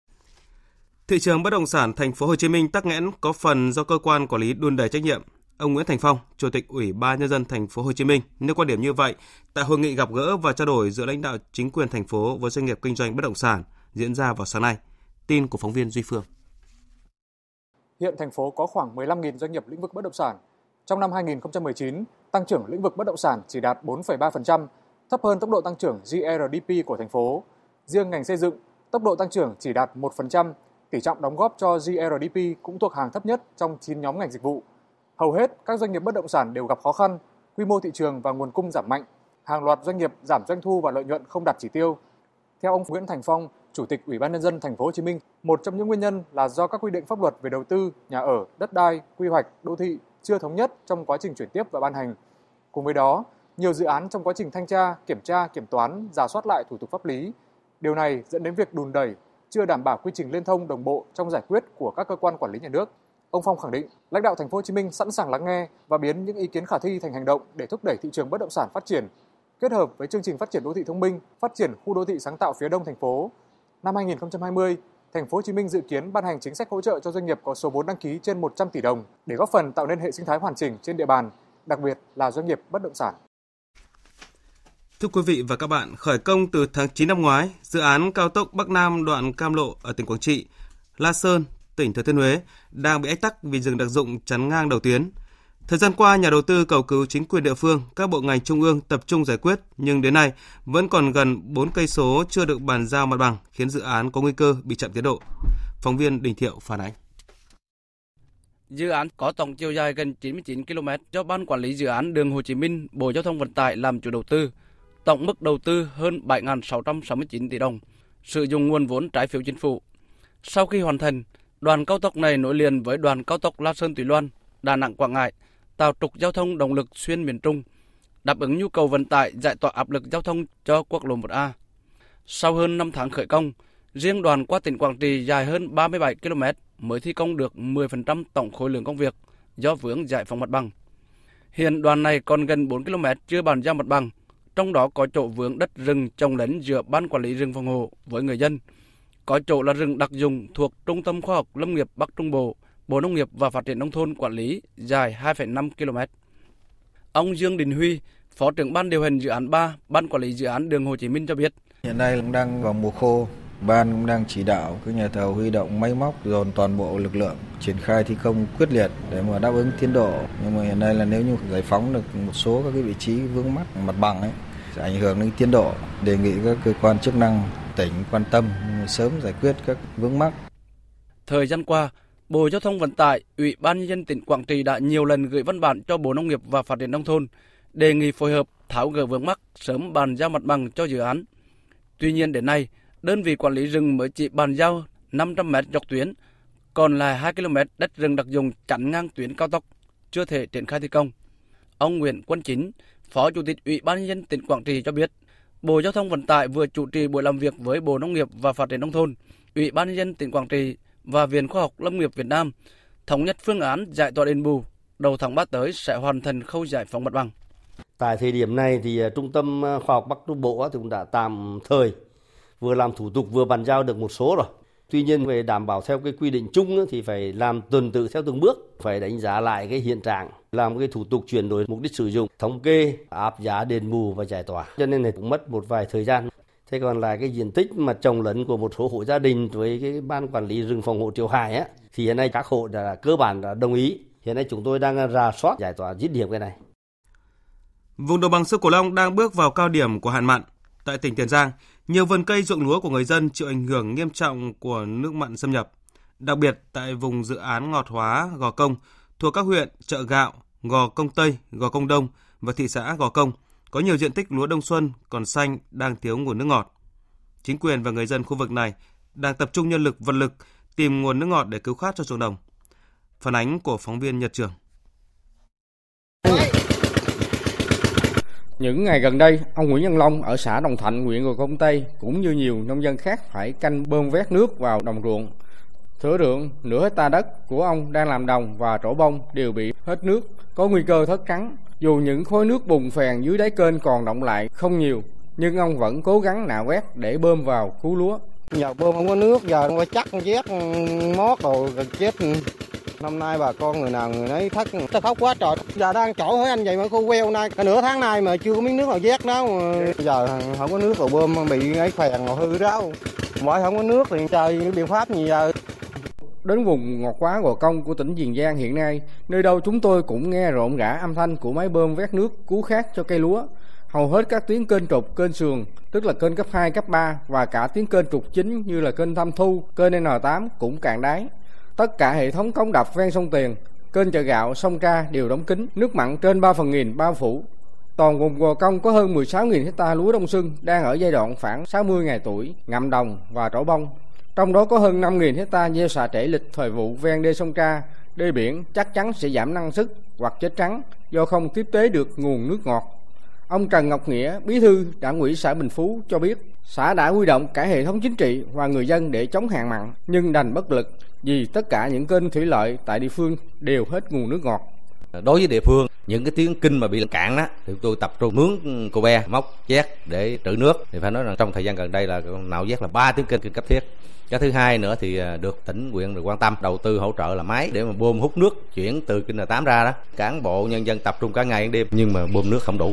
Thị trường bất động sản thành phố Hồ Chí Minh tắc nghẽn có phần do cơ quan quản lý đùn đẩy trách nhiệm. Ông Nguyễn Thành Phong, Chủ tịch Ủy ban Nhân dân thành phố Hồ Chí Minh nêu quan điểm như vậy tại hội nghị gặp gỡ và trao đổi giữa lãnh đạo chính quyền thành phố với doanh nghiệp kinh doanh bất động sản diễn ra vào sáng nay. Tin của phóng viên Duy Phương. Hiện thành phố có khoảng mười lăm nghìn doanh nghiệp lĩnh vực bất động sản. Trong năm hai không một chín, tăng trưởng lĩnh vực bất động sản chỉ đạt bốn phẩy ba phần trăm, thấp hơn tốc độ tăng trưởng giê rờ đê pê của thành phố. Riêng ngành xây dựng, tốc độ tăng trưởng chỉ đạt một phần trăm, tỷ trọng đóng góp cho giê rờ đê pê cũng thuộc hàng thấp nhất trong chín nhóm ngành dịch vụ. Hầu hết các doanh nghiệp bất động sản đều gặp khó khăn, quy mô thị trường và nguồn cung giảm mạnh. Hàng loạt doanh nghiệp giảm doanh thu và lợi nhuận không đạt chỉ tiêu. Theo ông Nguyễn Thành Phong, Chủ tịch Ủy ban Nhân dân thành phố Hồ Chí Minh, một trong những nguyên nhân là do các quy định pháp luật về đầu tư, nhà ở, đất đai, quy hoạch, đô thị chưa thống nhất trong quá trình chuyển tiếp và ban hành. Cùng với đó, nhiều dự án trong quá trình thanh tra, kiểm tra, kiểm toán, rà soát lại thủ tục pháp lý. Điều này dẫn đến việc đùn đẩy, chưa đảm bảo quy trình liên thông đồng bộ trong giải quyết của các cơ quan quản lý nhà nước. Ông Phong khẳng định, lãnh đạo thành phố Hồ Chí Minh sẵn sàng lắng nghe và biến những ý kiến khả thi thành hành động để thúc đẩy thị trường bất động sản phát triển. Kết hợp với chương trình phát triển đô thị thông minh, phát triển khu đô thị sáng tạo phía đông thành phố, năm hai không hai không, thành phố Hồ Chí Minh dự kiến ban hành chính sách hỗ trợ cho doanh nghiệp có số vốn đăng ký trên một trăm tỷ đồng để góp phần tạo nên hệ sinh thái hoàn chỉnh trên địa bàn, đặc biệt là doanh nghiệp bất động sản. Thưa quý vị và các bạn, khởi công từ tháng chín năm ngoái, dự án cao tốc Bắc Nam đoạn Cam Lộ ở tỉnh Quảng Trị, La Sơn, tỉnh Thừa Thiên Huế đang bị ách tắc vì rừng đặc dụng chắn ngang đầu tuyến. Thời gian qua, nhà đầu tư cầu cứu chính quyền địa phương, các bộ ngành trung ương tập trung giải quyết, nhưng đến nay vẫn còn gần bốn cây số chưa được bàn giao mặt bằng, khiến dự án có nguy cơ bị chậm tiến độ. Phóng viên Đình Thiệu phản ánh. Dự án có tổng chiều dài gần chín mươi chín ki lô mét do Ban Quản lý Dự án Đường Hồ Chí Minh, Bộ Giao thông Vận tải làm chủ đầu tư. Tổng mức đầu tư hơn bảy nghìn sáu trăm sáu mươi chín tỷ đồng, sử dụng nguồn vốn trái phiếu chính phủ. Sau khi hoàn thành, đoạn cao tốc này nối liền với đoạn cao tốc La Sơn - Túy Loan, Đà Nẵng - Quảng Ngãi, tạo trục giao thông động lực xuyên miền Trung, đáp ứng nhu cầu vận tải, giải tỏa áp lực giao thông cho quốc lộ một A. Sau hơn năm tháng khởi công, riêng đoạn qua tỉnh Quảng Trị dài hơn ba mươi bảy ki lô mét mới thi công được mười phần trăm tổng khối lượng công việc do vướng giải phóng mặt bằng. Hiện đoạn này còn gần bốn ki lô mét chưa bàn giao mặt bằng, trong đó có chỗ vướng đất rừng trồng lấn giữa Ban Quản lý rừng phòng hộ với người dân, có chỗ là rừng đặc dụng thuộc Trung tâm Khoa học Lâm nghiệp Bắc Trung Bộ, Bộ Nông nghiệp và Phát triển Nông thôn quản lý dài hai phẩy năm ki lô mét. Ông Dương Đình Huy, Phó trưởng Ban điều hành dự án ba, Ban Quản lý Dự án Đường Hồ Chí Minh cho biết. Hiện nay cũng đang vào mùa khô, Ban cũng đang chỉ đạo các nhà thầu huy động máy móc dồn toàn bộ lực lượng triển khai thi công quyết liệt để mà đáp ứng tiến độ. Nhưng mà hiện nay là nếu như giải phóng được một số các cái vị trí vướng mắc mặt bằng ấy, sẽ ảnh hưởng đến tiến độ. Đề nghị các cơ quan chức năng tỉnh quan tâm sớm giải quyết các vướng mắc. Thời gian qua, Bộ Giao thông Vận tải, Ủy ban Nhân dân tỉnh Quảng Trị đã nhiều lần gửi văn bản cho Bộ Nông nghiệp và Phát triển Nông thôn đề nghị phối hợp tháo gỡ vướng mắc, sớm bàn giao mặt bằng cho dự án. Tuy nhiên đến nay, đơn vị quản lý rừng mới chỉ bàn giao năm trăm mét dọc tuyến, còn lại hai ki lô mét đất rừng đặc dụng chắn ngang tuyến cao tốc, chưa thể triển khai thi công. Ông Nguyễn Quân Chính, Phó Chủ tịch Ủy ban Nhân dân tỉnh Quảng Trị cho biết, Bộ Giao thông Vận tải vừa chủ trì buổi làm việc với Bộ Nông nghiệp và Phát triển Nông thôn, Ủy ban Nhân dân tỉnh Quảng Trị và Viện Khoa học Lâm nghiệp Việt Nam thống nhất phương án giải tỏa đền bù, đầu tháng ba tới sẽ hoàn thành khâu giải phóng mặt bằng. Tại thời điểm này thì Trung tâm Khoa học Bắc Trung Bộ thì cũng đã tạm thời vừa làm thủ tục vừa bàn giao được một số rồi. Tuy nhiên về đảm bảo theo cái quy định chung thì phải làm tuần tự theo từng bước, phải đánh giá lại cái hiện trạng, làm cái thủ tục chuyển đổi mục đích sử dụng, thống kê, áp giá đền bù và giải tỏa. Cho nên là cũng mất một vài thời gian. Thế còn là cái diện tích mà trồng lấn của một số hộ gia đình với cái Ban Quản lý rừng phòng hộ Triệu Hải á, thì hiện nay các hộ đã cơ bản đã đồng ý. Hiện nay chúng tôi đang rà soát giải tỏa dứt điểm cái này. Vùng đồng bằng sông Cửu Long đang bước vào cao điểm của hạn mặn. Tại tỉnh Tiền Giang, nhiều vườn cây ruộng lúa của người dân chịu ảnh hưởng nghiêm trọng của nước mặn xâm nhập. Đặc biệt tại vùng dự án ngọt hóa Gò Công thuộc các huyện Chợ Gạo, Gò Công Tây, Gò Công Đông và thị xã Gò Công có nhiều diện tích lúa đông xuân còn xanh đang thiếu nguồn nước ngọt. Chính quyền và người dân khu vực này đang tập trung nhân lực vật lực tìm nguồn nước ngọt để cứu khát cho ruộng đồng. Phản ánh của phóng viên Nhật Trường. Những ngày gần đây, ông Nguyễn Văn Long ở xã Đồng Thạnh, huyện Gò Công Tây cũng như nhiều nông dân khác phải canh bơm vét nước vào đồng ruộng. Thửa ruộng nửa hecta đất của ông đang làm đồng và trổ bông đều bị hết nước, có nguy cơ thất trắng. Dù những khối nước bùn phèn dưới đáy kênh còn đọng lại không nhiều, nhưng ông vẫn cố gắng nạo vét để bơm vào cứu lúa. Giờ bơm không có nước, giờ không có chắc vét mót rồi chết. Năm nay bà con người nào người nấy thất, ta khóc quá trời. Giờ đang trổ hỏi anh vậy mà khu queo nay, cả nửa tháng nay mà chưa có miếng nước nào vét đó. Giờ không có nước rồi bơm bị ấy phèn rồi hư đó. Mọi không có nước thì trời cái biện pháp gì giờ. Đến vùng ngọt hóa Gò Công của tỉnh Tiền Giang hiện nay, nơi đâu chúng tôi cũng nghe rộn rã âm thanh của máy bơm vét nước cứu khát cho cây lúa. Hầu hết các tuyến kênh trục, kênh sườn, tức là kênh cấp hai, cấp ba và cả tuyến kênh trục chính như là kênh Thăm Thu, kênh N tám cũng cạn đáy. Tất cả hệ thống cống đập ven sông Tiền, kênh Chợ Gạo, sông Tra đều đóng kín, nước mặn trên ba phần nghìn bao phủ. Toàn vùng Gò Công có hơn mười sáu nghìn hecta lúa đông xuân đang ở giai đoạn khoảng sáu mươi ngày tuổi, ngậm đồng và trổ bông. Trong đó có hơn năm nghìn hecta gieo xạ trễ lịch thời vụ ven đê sông Tra, đê biển chắc chắn sẽ giảm năng suất hoặc chết trắng do không tiếp tế được nguồn nước ngọt. Ông Trần Ngọc Nghĩa, Bí thư Đảng ủy xã Bình Phú cho biết, xã đã huy động cả hệ thống chính trị và người dân để chống hạn mặn, nhưng đành bất lực vì tất cả những kênh thủy lợi tại địa phương đều hết nguồn nước ngọt. Đối với địa phương, những cái tuyến kênh mà bị cạn đó, thì tôi tập trung mướn cô be, móc vét để trữ nước. Thì phải nói rằng trong thời gian gần đây là nạo vét là ba tuyến kênh cấp thiết. Cái thứ hai nữa thì được tỉnh huyện được quan tâm đầu tư hỗ trợ là máy để mà bơm hút nước chuyển từ kênh N tám ra đó. Cán bộ nhân dân tập trung cả ngày đêm nhưng mà bơm nước không đủ.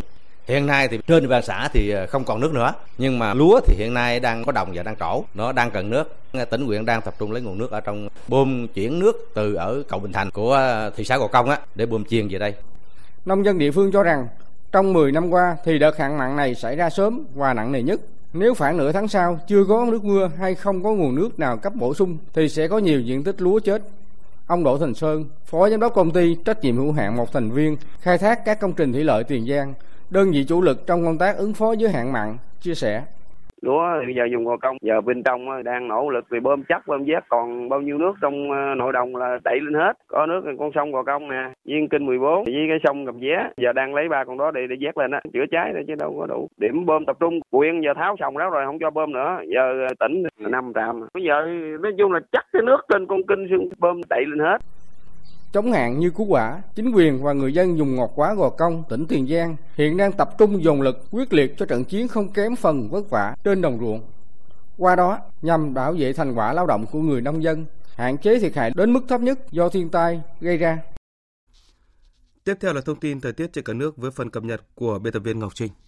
Hiện nay thì trên địa bàn xã thì không còn nước nữa, nhưng mà lúa thì hiện nay đang có đồng và đang trổ, nó đang cần nước. Tỉnh huyện đang tập trung lấy nguồn nước ở trong bơm chuyển nước từ ở cầu Bình Thành của thị xã Gò Công á để bơm chiên về đây. Nông dân địa phương cho rằng trong mười năm qua thì đợt hạn mặn này xảy ra sớm và nặng nề nhất. Nếu khoảng nửa tháng sau chưa có nước mưa hay không có nguồn nước nào cấp bổ sung thì sẽ có nhiều diện tích lúa chết. Ông Đỗ Thành Sơn, Phó Giám đốc Công ty Trách nhiệm hữu hạn một thành viên khai thác các công trình thủy lợi Tiền Giang, đơn vị chủ lực trong công tác ứng phó với hạn mặn, chia sẻ. Lúa bây giờ dùng Gò Công, giờ bên trong đang nỗ lực về bơm chắc, bơm vét, còn bao nhiêu nước trong nội đồng là đẩy lên hết. Có nước con sông Gò Công nè, Duyên Kinh mười bốn với cái sông Gầm Vé, giờ đang lấy ba con đó để để vét lên á, chữa cháy rồi chứ đâu có đủ. Điểm bơm tập trung, huyện giờ tháo xong đó rồi không cho bơm nữa, giờ tỉnh năm trạm. Bây giờ nói chung là chắc cái nước trên con Kinh bơm đẩy lên hết. Chống hạn như cứu quả, chính quyền và người dân dùng ngọt hóa Gò Công, tỉnh Tiền Giang hiện đang tập trung dồn lực quyết liệt cho trận chiến không kém phần vất vả trên đồng ruộng. Qua đó, nhằm bảo vệ thành quả lao động của người nông dân, hạn chế thiệt hại đến mức thấp nhất do thiên tai gây ra. Tiếp theo là thông tin thời tiết trên cả nước với phần cập nhật của biên tập viên Ngọc Trinh.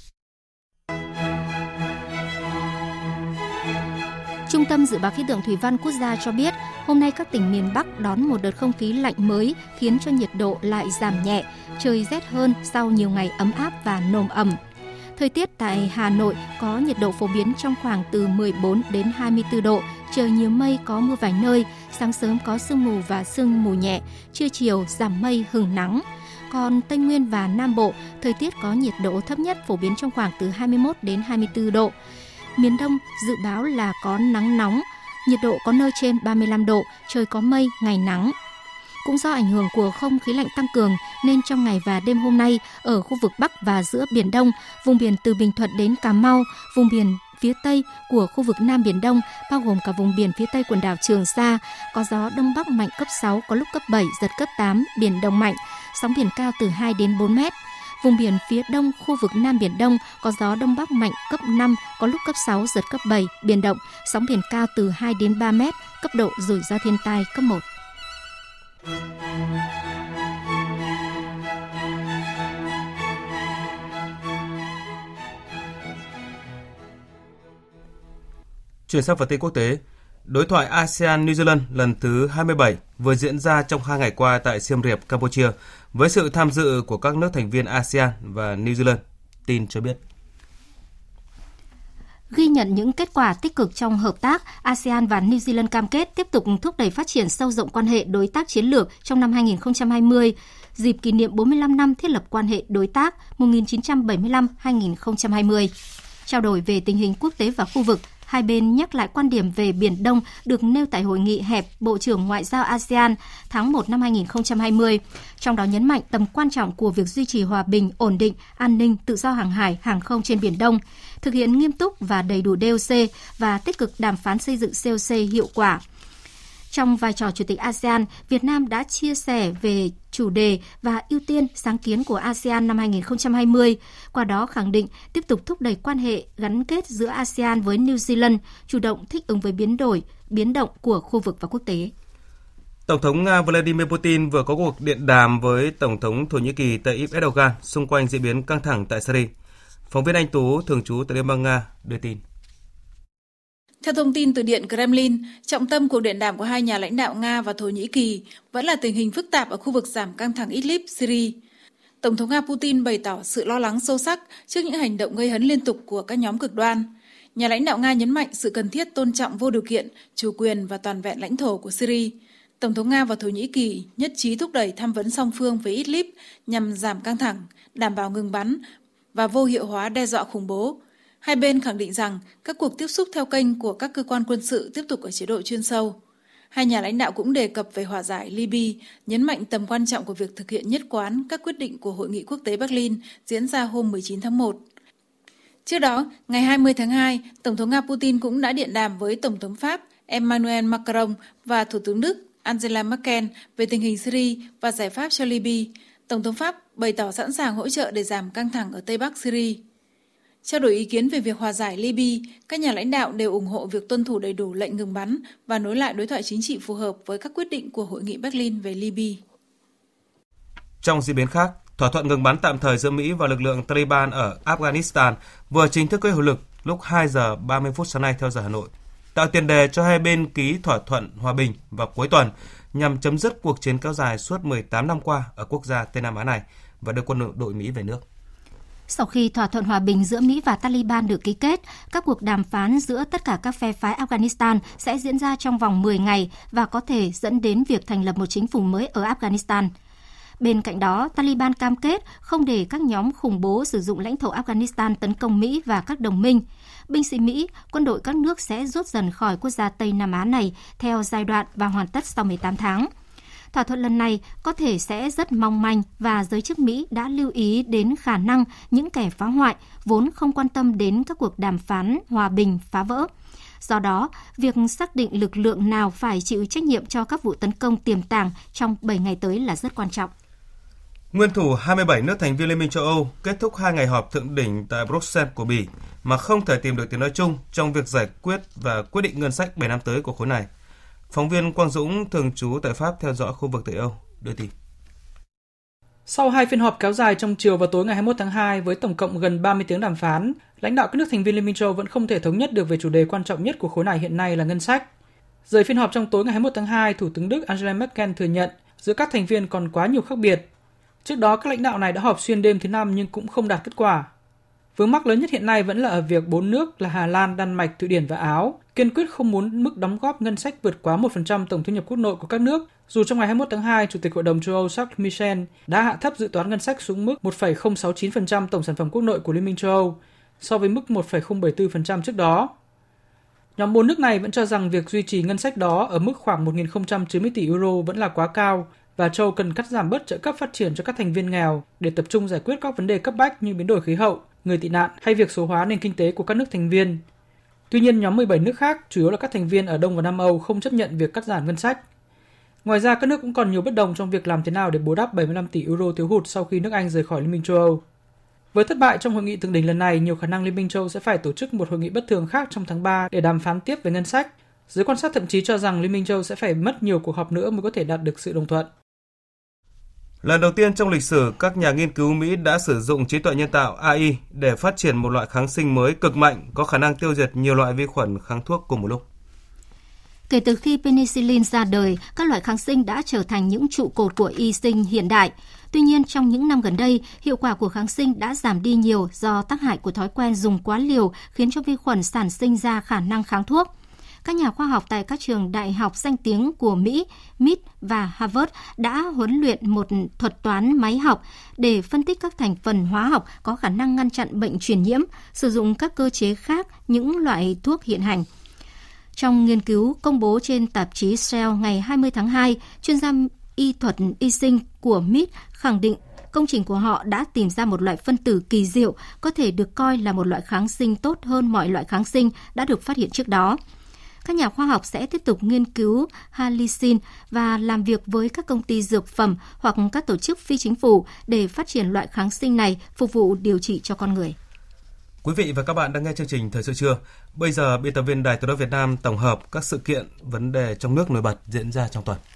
Trung tâm Dự báo Khí tượng Thủy văn Quốc gia cho biết, hôm nay các tỉnh miền Bắc đón một đợt không khí lạnh mới khiến cho nhiệt độ lại giảm nhẹ, trời rét hơn sau nhiều ngày ấm áp và nồm ẩm. Thời tiết tại Hà Nội có nhiệt độ phổ biến trong khoảng từ mười bốn đến hai mươi tư độ, trời nhiều mây có mưa vài nơi, sáng sớm có sương mù và sương mù nhẹ, trưa chiều giảm mây hửng nắng. Còn Tây Nguyên và Nam Bộ, thời tiết có nhiệt độ thấp nhất phổ biến trong khoảng từ hai mươi mốt đến hai mươi tư độ. Miền Đông dự báo là có nắng nóng, nhiệt độ có nơi trên ba mươi lăm độ, trời có mây, ngày nắng. Cũng do ảnh hưởng của không khí lạnh tăng cường nên trong ngày và đêm hôm nay ở khu vực Bắc và giữa Biển Đông, vùng biển từ Bình Thuận đến Cà Mau, vùng biển phía Tây của khu vực Nam Biển Đông, bao gồm cả vùng biển phía Tây quần đảo Trường Sa, có gió Đông Bắc mạnh cấp sáu, có lúc cấp bảy, giật cấp tám, biển động mạnh, sóng biển cao từ hai đến bốn mét. Vùng biển phía đông khu vực Nam Biển Đông có gió Đông Bắc mạnh cấp năm, có lúc cấp sáu, giật cấp bảy, biển động, sóng biển cao từ hai đến ba mét, cấp độ rủi ro thiên tai cấp một. Chuyển sang phần tin quốc tế, đối thoại a sê an New Zealand lần thứ hai mươi bảy vừa diễn ra trong hai ngày qua tại Siem Reap, Campuchia, với sự tham dự của các nước thành viên a sê an và New Zealand. Tin cho biết. Ghi nhận những kết quả tích cực trong hợp tác, a sê an và New Zealand cam kết tiếp tục thúc đẩy phát triển sâu rộng quan hệ đối tác chiến lược trong năm hai không hai không, dịp kỷ niệm bốn mươi lăm năm thiết lập quan hệ đối tác một nghìn chín trăm bảy mươi lăm đến hai nghìn không trăm hai mươi. Trao đổi về tình hình quốc tế và khu vực, hai bên nhắc lại quan điểm về Biển Đông được nêu tại hội nghị hẹp Bộ trưởng Ngoại giao a sê an tháng một năm hai không hai không, trong đó nhấn mạnh tầm quan trọng của việc duy trì hòa bình, ổn định, an ninh, tự do hàng hải, hàng không trên Biển Đông, thực hiện nghiêm túc và đầy đủ đê ô xê và tích cực đàm phán xây dựng xê ô xê hiệu quả. Trong vai trò Chủ tịch a sê an, Việt Nam đã chia sẻ về chủ đề và ưu tiên sáng kiến của a sê an năm hai không hai không, qua đó khẳng định tiếp tục thúc đẩy quan hệ gắn kết giữa a sê an với New Zealand, chủ động thích ứng với biến đổi, biến động của khu vực và quốc tế. Tổng thống Nga Vladimir Putin vừa có cuộc điện đàm với Tổng thống Thổ Nhĩ Kỳ Tayyip Erdogan xung quanh diễn biến căng thẳng tại Syria. Phóng viên Anh Tú, thường trú tại Liên bang Nga, đưa tin. Theo thông tin từ Điện Kremlin, trọng tâm cuộc điện đàm của hai nhà lãnh đạo Nga và Thổ Nhĩ Kỳ vẫn là tình hình phức tạp ở khu vực giảm căng thẳng Idlib, Syria. Tổng thống Nga Putin bày tỏ sự lo lắng sâu sắc trước những hành động gây hấn liên tục của các nhóm cực đoan. Nhà lãnh đạo Nga nhấn mạnh sự cần thiết tôn trọng vô điều kiện, chủ quyền và toàn vẹn lãnh thổ của Syria. Tổng thống Nga và Thổ Nhĩ Kỳ nhất trí thúc đẩy tham vấn song phương với Idlib nhằm giảm căng thẳng, đảm bảo ngừng bắn và vô hiệu hóa đe dọa khủng bố. Hai bên khẳng định rằng các cuộc tiếp xúc theo kênh của các cơ quan quân sự tiếp tục ở chế độ chuyên sâu. Hai nhà lãnh đạo cũng đề cập về hòa giải Libya, nhấn mạnh tầm quan trọng của việc thực hiện nhất quán các quyết định của Hội nghị quốc tế Berlin diễn ra hôm mười chín tháng một. Trước đó, ngày hai mươi tháng hai, Tổng thống Nga Putin cũng đã điện đàm với Tổng thống Pháp Emmanuel Macron và Thủ tướng Đức Angela Merkel về tình hình Syria và giải pháp cho Libya. Tổng thống Pháp bày tỏ sẵn sàng hỗ trợ để giảm căng thẳng ở Tây Bắc Syria. Trao đổi ý kiến về việc hòa giải Libya, các nhà lãnh đạo đều ủng hộ việc tuân thủ đầy đủ lệnh ngừng bắn và nối lại đối thoại chính trị phù hợp với các quyết định của Hội nghị Berlin về Libya. Trong diễn biến khác, Thỏa thuận ngừng bắn tạm thời giữa Mỹ và lực lượng Taliban ở Afghanistan vừa chính thức có hiệu lực lúc hai giờ ba mươi phút sáng nay theo giờ Hà Nội, tạo tiền đề cho hai bên ký thỏa thuận hòa bình vào cuối tuần nhằm chấm dứt cuộc chiến kéo dài suốt mười tám năm qua ở quốc gia Tây Nam Á này và đưa quân đội Mỹ về nước. Sau khi thỏa thuận hòa bình giữa Mỹ và Taliban được ký kết, các cuộc đàm phán giữa tất cả các phe phái Afghanistan sẽ diễn ra trong vòng mười ngày và có thể dẫn đến việc thành lập một chính phủ mới ở Afghanistan. Bên cạnh đó, Taliban cam kết không để các nhóm khủng bố sử dụng lãnh thổ Afghanistan tấn công Mỹ và các đồng minh. Binh sĩ Mỹ, quân đội các nước sẽ rút dần khỏi quốc gia Tây Nam Á này theo giai đoạn và hoàn tất sau mười tám tháng. Thỏa thuận lần này có thể sẽ rất mong manh và giới chức Mỹ đã lưu ý đến khả năng những kẻ phá hoại vốn không quan tâm đến các cuộc đàm phán hòa bình phá vỡ. Do đó, việc xác định lực lượng nào phải chịu trách nhiệm cho các vụ tấn công tiềm tàng trong bảy ngày tới là rất quan trọng. Nguyên thủ hai mươi bảy nước thành viên Liên minh châu Âu kết thúc hai ngày họp thượng đỉnh tại Bruxelles của Bỉ mà không thể tìm được tiếng nói chung trong việc giải quyết và quyết định ngân sách bảy năm tới của khối này. Phóng viên Quang Dũng thường trú tại Pháp theo dõi khu vực Tây Âu đưa tin. Sau hai phiên họp kéo dài trong chiều và tối ngày hai mươi mốt tháng hai với tổng cộng gần ba mươi tiếng đàm phán, lãnh đạo các nước thành viên Liên minh châu Âu vẫn không thể thống nhất được về chủ đề quan trọng nhất của khối này hiện nay là ngân sách. Rời phiên họp trong tối ngày hai mươi mốt tháng hai, Thủ tướng Đức Angela Merkel thừa nhận giữa các thành viên còn quá nhiều khác biệt. Trước đó, các lãnh đạo này đã họp xuyên đêm thứ năm nhưng cũng không đạt kết quả. Vướng mắc lớn nhất hiện nay vẫn là ở việc bốn nước là Hà Lan, Đan Mạch, Thụy Điển và Áo kiên quyết không muốn mức đóng góp ngân sách vượt quá một phần trăm tổng thu nhập quốc nội của các nước, dù trong ngày hai mươi mốt tháng hai, Chủ tịch Hội đồng châu Âu Charles Michel đã hạ thấp dự toán ngân sách xuống mức một phẩy không sáu chín phần trăm tổng sản phẩm quốc nội của Liên minh châu Âu so với mức một phẩy không bảy tư phần trăm trước đó. Nhóm bốn nước này vẫn cho rằng việc duy trì ngân sách đó ở mức khoảng một nghìn không trăm chín mươi tỷ euro vẫn là quá cao và châu cần cắt giảm bớt trợ cấp phát triển cho các thành viên nghèo để tập trung giải quyết các vấn đề cấp bách như biến đổi khí hậu, người tị nạn hay việc số hóa nền kinh tế của các nước thành viên. Tuy nhiên, nhóm mười bảy nước khác, chủ yếu là các thành viên ở Đông và Nam Âu, không chấp nhận việc cắt giảm ngân sách. Ngoài ra, các nước cũng còn nhiều bất đồng trong việc làm thế nào để bù đắp bảy mươi lăm tỷ euro thiếu hụt sau khi nước Anh rời khỏi Liên minh châu Âu. Với thất bại trong hội nghị thượng đỉnh lần này, nhiều khả năng Liên minh châu Âu sẽ phải tổ chức một hội nghị bất thường khác trong tháng ba để đàm phán tiếp về ngân sách. Giới quan sát thậm chí cho rằng Liên minh châu Âu sẽ phải mất nhiều cuộc họp nữa mới có thể đạt được sự đồng thuận. Lần đầu tiên trong lịch sử, các nhà nghiên cứu Mỹ đã sử dụng trí tuệ nhân tạo A I để phát triển một loại kháng sinh mới cực mạnh có khả năng tiêu diệt nhiều loại vi khuẩn kháng thuốc cùng một lúc. Kể từ khi penicillin ra đời, các loại kháng sinh đã trở thành những trụ cột của y sinh hiện đại. Tuy nhiên, trong những năm gần đây, hiệu quả của kháng sinh đã giảm đi nhiều do tác hại của thói quen dùng quá liều khiến cho vi khuẩn sản sinh ra khả năng kháng thuốc. Các nhà khoa học tại các trường đại học danh tiếng của Mỹ, em i tê và Harvard đã huấn luyện một thuật toán máy học để phân tích các thành phần hóa học có khả năng ngăn chặn bệnh truyền nhiễm, sử dụng các cơ chế khác những loại thuốc hiện hành. Trong nghiên cứu công bố trên tạp chí Cell ngày hai mươi tháng hai, chuyên gia y thuật y sinh của em i tê khẳng định công trình của họ đã tìm ra một loại phân tử kỳ diệu có thể được coi là một loại kháng sinh tốt hơn mọi loại kháng sinh đã được phát hiện trước đó. Các nhà khoa học sẽ tiếp tục nghiên cứu halicin và làm việc với các công ty dược phẩm hoặc các tổ chức phi chính phủ để phát triển loại kháng sinh này phục vụ điều trị cho con người. Quý vị và các bạn đang nghe chương trình Thời sự trưa. Bây giờ, biên tập viên Đài Tiếng nói Việt Nam tổng hợp các sự kiện, vấn đề trong nước nổi bật diễn ra trong tuần.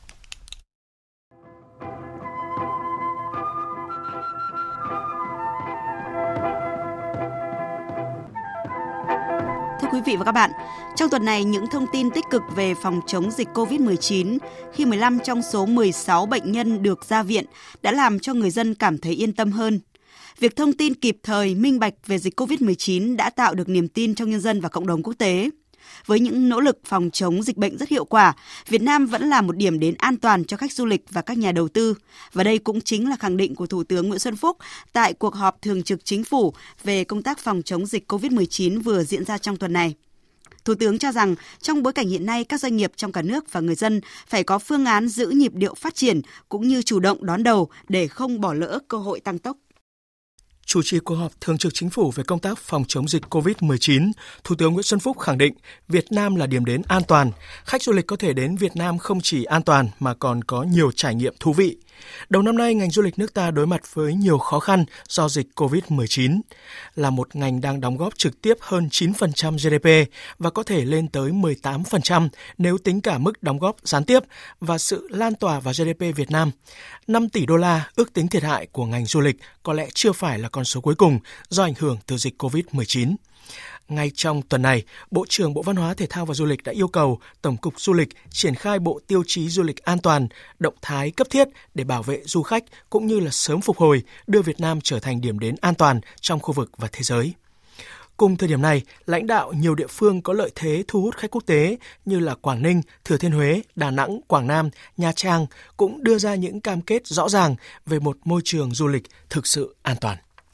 Thưa quý vị và các bạn, trong tuần này những thông tin tích cực về phòng chống dịch covid mười chín khi mười lăm trong số mười sáu bệnh nhân được ra viện đã làm cho người dân cảm thấy yên tâm hơn. Việc thông tin kịp thời, minh bạch về dịch covid mười chín đã tạo được niềm tin trong nhân dân và cộng đồng quốc tế. Với những nỗ lực phòng chống dịch bệnh rất hiệu quả, Việt Nam vẫn là một điểm đến an toàn cho khách du lịch và các nhà đầu tư. Và đây cũng chính là khẳng định của Thủ tướng Nguyễn Xuân Phúc tại cuộc họp thường trực Chính phủ về công tác phòng chống dịch covid mười chín vừa diễn ra trong tuần này. Thủ tướng cho rằng trong bối cảnh hiện nay, các doanh nghiệp trong cả nước và người dân phải có phương án giữ nhịp điệu phát triển cũng như chủ động đón đầu để không bỏ lỡ cơ hội tăng tốc. Chủ trì cuộc họp thường trực Chính phủ về công tác phòng chống dịch covid mười chín, Thủ tướng Nguyễn Xuân Phúc khẳng định Việt Nam là điểm đến an toàn. Khách du lịch có thể đến Việt Nam không chỉ an toàn mà còn có nhiều trải nghiệm thú vị. Đầu năm nay, ngành du lịch nước ta đối mặt với nhiều khó khăn do dịch covid mười chín. Là một ngành đang đóng góp trực tiếp hơn chín phần trăm giê đê pê và có thể lên tới mười tám phần trăm nếu tính cả mức đóng góp gián tiếp và sự lan tỏa vào giê đê pê Việt Nam. năm tỷ đô la ước tính thiệt hại của ngành du lịch có lẽ chưa phải là con số cuối cùng do ảnh hưởng từ dịch covid mười chín. Ngay trong tuần này, Bộ trưởng Bộ Văn hóa, Thể thao và Du lịch đã yêu cầu Tổng cục Du lịch triển khai bộ tiêu chí du lịch an toàn, động thái cấp thiết để bảo vệ du khách cũng như là sớm phục hồi, đưa Việt Nam trở thành điểm đến an toàn trong khu vực và thế giới. Cùng thời điểm này, lãnh đạo nhiều địa phương có lợi thế thu hút khách quốc tế như là Quảng Ninh, Thừa Thiên Huế, Đà Nẵng, Quảng Nam, Nha Trang cũng đưa ra những cam kết rõ ràng về một môi trường du lịch thực sự an toàn.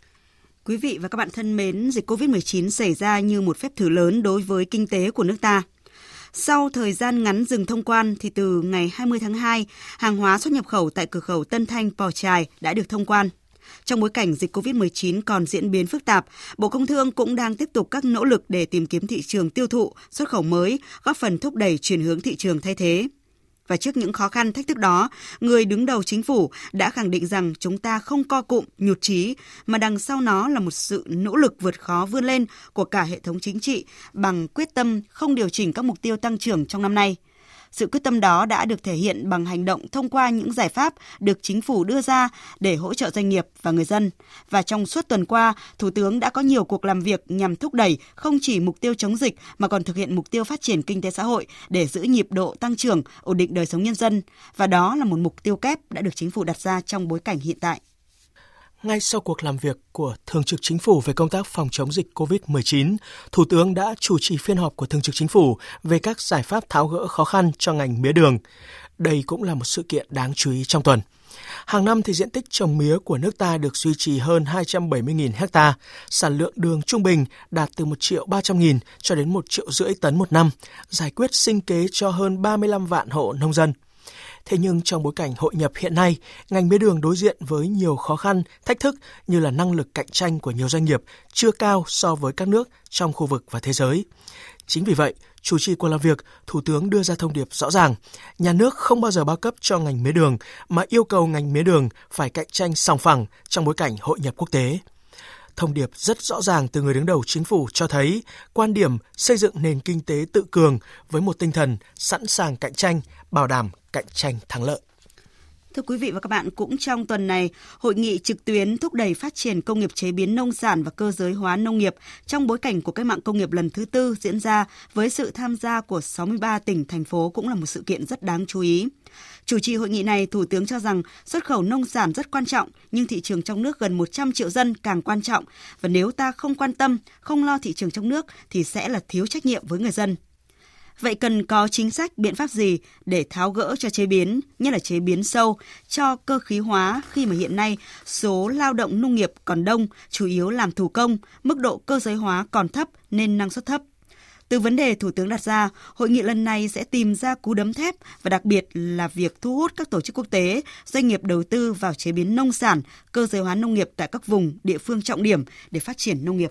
Quý vị và các bạn thân mến, dịch covid mười chín xảy ra như một phép thử lớn đối với kinh tế của nước ta. Sau thời gian ngắn dừng thông quan thì từ ngày hai mươi tháng hai, hàng hóa xuất nhập khẩu tại cửa khẩu Tân Thanh, Pò Chài đã được thông quan. Trong bối cảnh dịch covid mười chín còn diễn biến phức tạp, Bộ Công Thương cũng đang tiếp tục các nỗ lực để tìm kiếm thị trường tiêu thụ, xuất khẩu mới, góp phần thúc đẩy chuyển hướng thị trường thay thế. Và trước những khó khăn thách thức đó, người đứng đầu chính phủ đã khẳng định rằng chúng ta không co cụm, nhụt chí, mà đằng sau nó là một sự nỗ lực vượt khó vươn lên của cả hệ thống chính trị bằng quyết tâm không điều chỉnh các mục tiêu tăng trưởng trong năm nay. Sự quyết tâm đó đã được thể hiện bằng hành động thông qua những giải pháp được chính phủ đưa ra để hỗ trợ doanh nghiệp và người dân. Và trong suốt tuần qua, Thủ tướng đã có nhiều cuộc làm việc nhằm thúc đẩy không chỉ mục tiêu chống dịch mà còn thực hiện mục tiêu phát triển kinh tế xã hội để giữ nhịp độ tăng trưởng, ổn định đời sống nhân dân. Và đó là một mục tiêu kép đã được chính phủ đặt ra trong bối cảnh hiện tại. Ngay sau cuộc làm việc của Thường trực Chính phủ về công tác phòng chống dịch covid mười chín, Thủ tướng đã chủ trì phiên họp của Thường trực Chính phủ về các giải pháp tháo gỡ khó khăn cho ngành mía đường. Đây cũng là một sự kiện đáng chú ý trong tuần. Hàng năm thì diện tích trồng mía của nước ta được duy trì hơn hai trăm bảy mươi nghìn ha, sản lượng đường trung bình đạt từ một triệu ba trăm nghìn cho đến một triệu rưỡi tấn một năm, giải quyết sinh kế cho hơn ba mươi lăm vạn hộ nông dân. Thế nhưng trong bối cảnh hội nhập hiện nay, ngành mía đường đối diện với nhiều khó khăn, thách thức như là năng lực cạnh tranh của nhiều doanh nghiệp chưa cao so với các nước trong khu vực và thế giới. Chính vì vậy, chủ trì cuộc làm việc, Thủ tướng đưa ra thông điệp rõ ràng, nhà nước không bao giờ bao cấp cho ngành mía đường mà yêu cầu ngành mía đường phải cạnh tranh sòng phẳng trong bối cảnh hội nhập quốc tế. Thông điệp rất rõ ràng từ người đứng đầu chính phủ cho thấy quan điểm xây dựng nền kinh tế tự cường với một tinh thần sẵn sàng cạnh tranh, bảo đảm cạnh tranh thắng lợi. Thưa quý vị và các bạn, cũng trong tuần này, Hội nghị trực tuyến thúc đẩy phát triển công nghiệp chế biến nông sản và cơ giới hóa nông nghiệp trong bối cảnh của cách mạng công nghiệp lần thứ tư diễn ra với sự tham gia của sáu mươi ba tỉnh, thành phố cũng là một sự kiện rất đáng chú ý. Chủ trì hội nghị này, Thủ tướng cho rằng xuất khẩu nông sản rất quan trọng, nhưng thị trường trong nước gần một trăm triệu dân càng quan trọng. Và nếu ta không quan tâm, không lo thị trường trong nước thì sẽ là thiếu trách nhiệm với người dân. Vậy cần có chính sách, biện pháp gì để tháo gỡ cho chế biến, nhất là chế biến sâu, cho cơ khí hóa khi mà hiện nay số lao động nông nghiệp còn đông, chủ yếu làm thủ công, mức độ cơ giới hóa còn thấp nên năng suất thấp. Từ vấn đề Thủ tướng đặt ra, hội nghị lần này sẽ tìm ra cú đấm thép và đặc biệt là việc thu hút các tổ chức quốc tế, doanh nghiệp đầu tư vào chế biến nông sản, cơ giới hóa nông nghiệp tại các vùng, địa phương trọng điểm để phát triển nông nghiệp.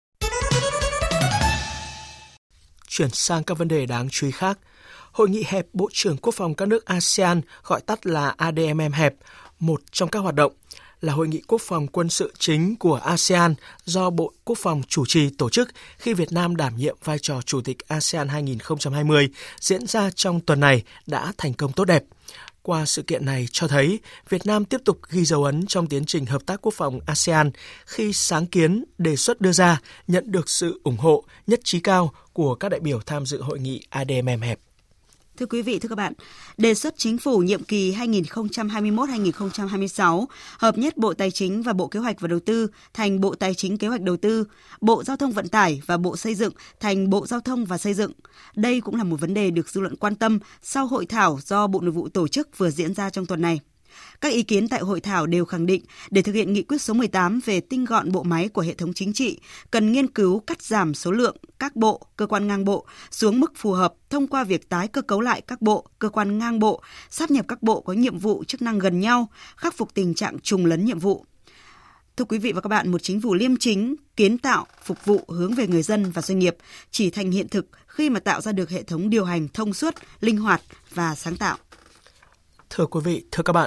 Chuyển sang các vấn đề đáng chú ý khác. Hội nghị hẹp Bộ trưởng Quốc phòng các nước a sê an, gọi tắt là a đê em em hẹp, một trong các hoạt động là hội nghị quốc phòng quân sự chính của a sê an do Bộ Quốc phòng chủ trì tổ chức khi Việt Nam đảm nhiệm vai trò Chủ tịch a sê an hai không hai không diễn ra trong tuần này đã thành công tốt đẹp. Qua sự kiện này cho thấy Việt Nam tiếp tục ghi dấu ấn trong tiến trình hợp tác quốc phòng a sê an khi sáng kiến đề xuất đưa ra nhận được sự ủng hộ nhất trí cao của các đại biểu tham dự hội nghị a đê em em hẹp. Thưa quý vị, thưa các bạn, đề xuất chính phủ nhiệm kỳ hai nghìn không trăm hai mươi mốt đến hai nghìn không trăm hai mươi sáu hợp nhất Bộ Tài chính và Bộ Kế hoạch và Đầu tư thành Bộ Tài chính Kế hoạch Đầu tư, Bộ Giao thông Vận tải và Bộ Xây dựng thành Bộ Giao thông và Xây dựng. Đây cũng là một vấn đề được dư luận quan tâm sau hội thảo do Bộ Nội vụ tổ chức vừa diễn ra trong tuần này. Các ý kiến tại hội thảo đều khẳng định để thực hiện nghị quyết số mười tám về tinh gọn bộ máy của hệ thống chính trị, cần nghiên cứu cắt giảm số lượng các bộ, cơ quan ngang bộ xuống mức phù hợp thông qua việc tái cơ cấu lại các bộ, cơ quan ngang bộ, sáp nhập các bộ có nhiệm vụ chức năng gần nhau, khắc phục tình trạng trùng lấn nhiệm vụ. Thưa quý vị và các bạn, một chính phủ liêm chính, kiến tạo, phục vụ hướng về người dân và doanh nghiệp chỉ thành hiện thực khi mà tạo ra được hệ thống điều hành thông suốt, linh hoạt và sáng tạo. Thưa quý vị, thưa các bạn,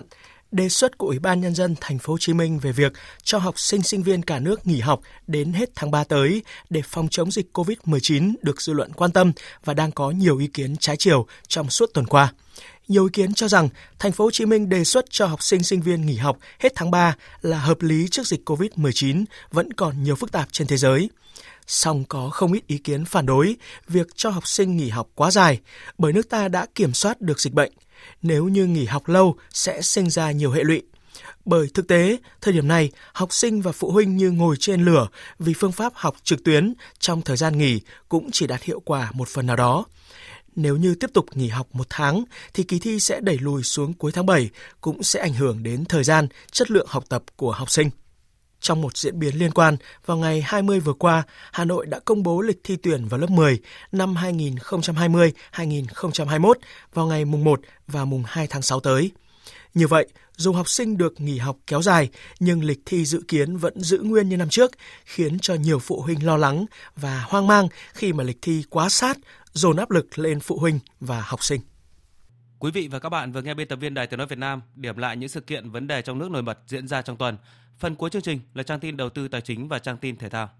đề xuất của Ủy ban Nhân dân Thành phố Hồ Chí Minh về việc cho học sinh sinh viên cả nước nghỉ học đến hết tháng ba tới để phòng chống dịch cô vít mười chín được dư luận quan tâm và đang có nhiều ý kiến trái chiều trong suốt tuần qua. Nhiều ý kiến cho rằng Thành phố Hồ Chí Minh đề xuất cho học sinh sinh viên nghỉ học hết tháng ba là hợp lý trước dịch cô vít mười chín vẫn còn nhiều phức tạp trên thế giới. Song có không ít ý kiến phản đối việc cho học sinh nghỉ học quá dài bởi nước ta đã kiểm soát được dịch bệnh. Nếu như nghỉ học lâu sẽ sinh ra nhiều hệ lụy. Bởi thực tế, thời điểm này, học sinh và phụ huynh như ngồi trên lửa vì phương pháp học trực tuyến trong thời gian nghỉ cũng chỉ đạt hiệu quả một phần nào đó. Nếu như tiếp tục nghỉ học một tháng thì kỳ thi sẽ đẩy lùi xuống cuối tháng bảy, cũng sẽ ảnh hưởng đến thời gian, chất lượng học tập của học sinh. Trong một diễn biến liên quan, vào ngày hai mươi vừa qua, Hà Nội đã công bố lịch thi tuyển vào lớp mười năm hai nghìn không trăm hai mươi hai nghìn không trăm hai mươi mốt vào ngày mùng một và mùng hai tháng sáu tới. Như vậy, dù học sinh được nghỉ học kéo dài, nhưng lịch thi dự kiến vẫn giữ nguyên như năm trước, khiến cho nhiều phụ huynh lo lắng và hoang mang khi mà lịch thi quá sát, dồn áp lực lên phụ huynh và học sinh. Quý vị và các bạn vừa nghe biên tập viên Đài Tiếng nói Việt Nam điểm lại những sự kiện vấn đề trong nước nổi bật diễn ra trong tuần. Phần cuối chương trình là trang tin đầu tư tài chính và trang tin thể thao.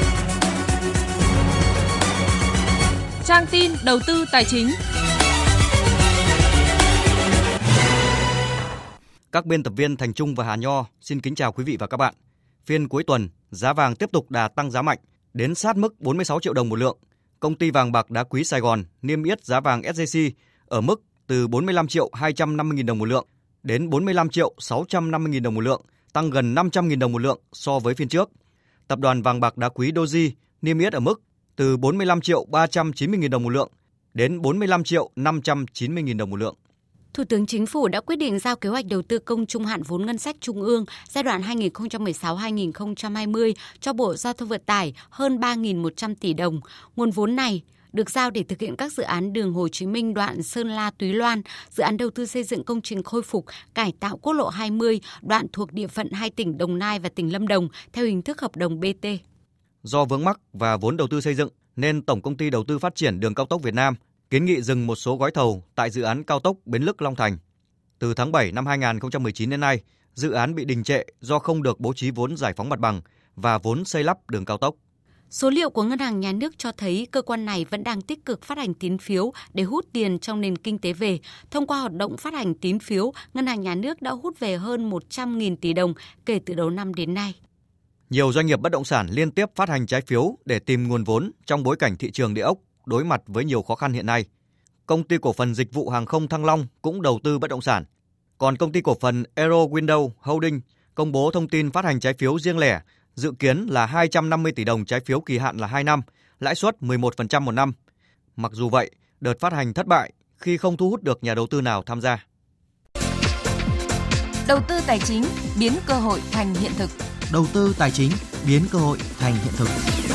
Trang tin đầu tư tài chính. Các biên tập viên Thành Trung và Hà Nho xin kính chào quý vị và các bạn. Phiên cuối tuần, giá vàng tiếp tục đà tăng giá mạnh, đến sát mức bốn mươi sáu triệu đồng một lượng. Công ty vàng bạc đá quý Sài Gòn niêm yết giá vàng ét gi xê ở mức từ bốn mươi lăm triệu hai trăm năm mươi nghìn đồng một lượng đến bốn mươi lăm triệu sáu trăm năm mươi nghìn đồng một lượng, tăng gần năm trăm nghìn đồng một lượng so với phiên trước. Tập đoàn vàng bạc đá quý Doji niêm yết ở mức từ bốn mươi lăm triệu ba trăm chín mươi nghìn đồng một lượng đến bốn mươi lăm triệu năm trăm chín mươi nghìn đồng một lượng. Thủ tướng Chính phủ đã quyết định giao kế hoạch đầu tư công trung hạn vốn ngân sách trung ương giai đoạn hai nghìn không trăm mười sáu đến hai nghìn không trăm hai mươi cho Bộ Giao thông Vận tải hơn ba nghìn một trăm tỷ đồng. Nguồn vốn này được giao để thực hiện các dự án đường Hồ Chí Minh đoạn Sơn La - Túy Loan, dự án đầu tư xây dựng công trình khôi phục, cải tạo quốc lộ hai mươi, đoạn thuộc địa phận hai tỉnh Đồng Nai và tỉnh Lâm Đồng theo hình thức hợp đồng bê tê. Do vướng mắc và vốn đầu tư xây dựng nên Tổng Công ty Đầu tư Phát triển Đường Cao tốc Việt Nam kiến nghị dừng một số gói thầu tại dự án cao tốc Bến Lức - Long Thành. Từ tháng bảy năm hai nghìn không trăm mười chín đến nay, dự án bị đình trệ do không được bố trí vốn giải phóng mặt bằng và vốn xây lắp đường cao tốc. Số liệu của Ngân hàng Nhà nước cho thấy cơ quan này vẫn đang tích cực phát hành tín phiếu để hút tiền trong nền kinh tế về. Thông qua hoạt động phát hành tín phiếu, Ngân hàng Nhà nước đã hút về hơn một trăm nghìn tỷ đồng kể từ đầu năm đến nay. Nhiều doanh nghiệp bất động sản liên tiếp phát hành trái phiếu để tìm nguồn vốn trong bối cảnh thị trường địa ốc đối mặt với nhiều khó khăn hiện nay. Công ty cổ phần dịch vụ hàng không Thăng Long cũng đầu tư bất động sản. Còn công ty cổ phần Aero Window Holding công bố thông tin phát hành trái phiếu riêng lẻ, dự kiến là hai trăm năm mươi tỷ đồng trái phiếu kỳ hạn là hai năm, lãi suất mười một phần trăm một năm. Mặc dù vậy, đợt phát hành thất bại khi không thu hút được nhà đầu tư nào tham gia. Đầu tư tài chính biến cơ hội thành hiện thực. Đầu tư tài chính biến cơ hội thành hiện thực.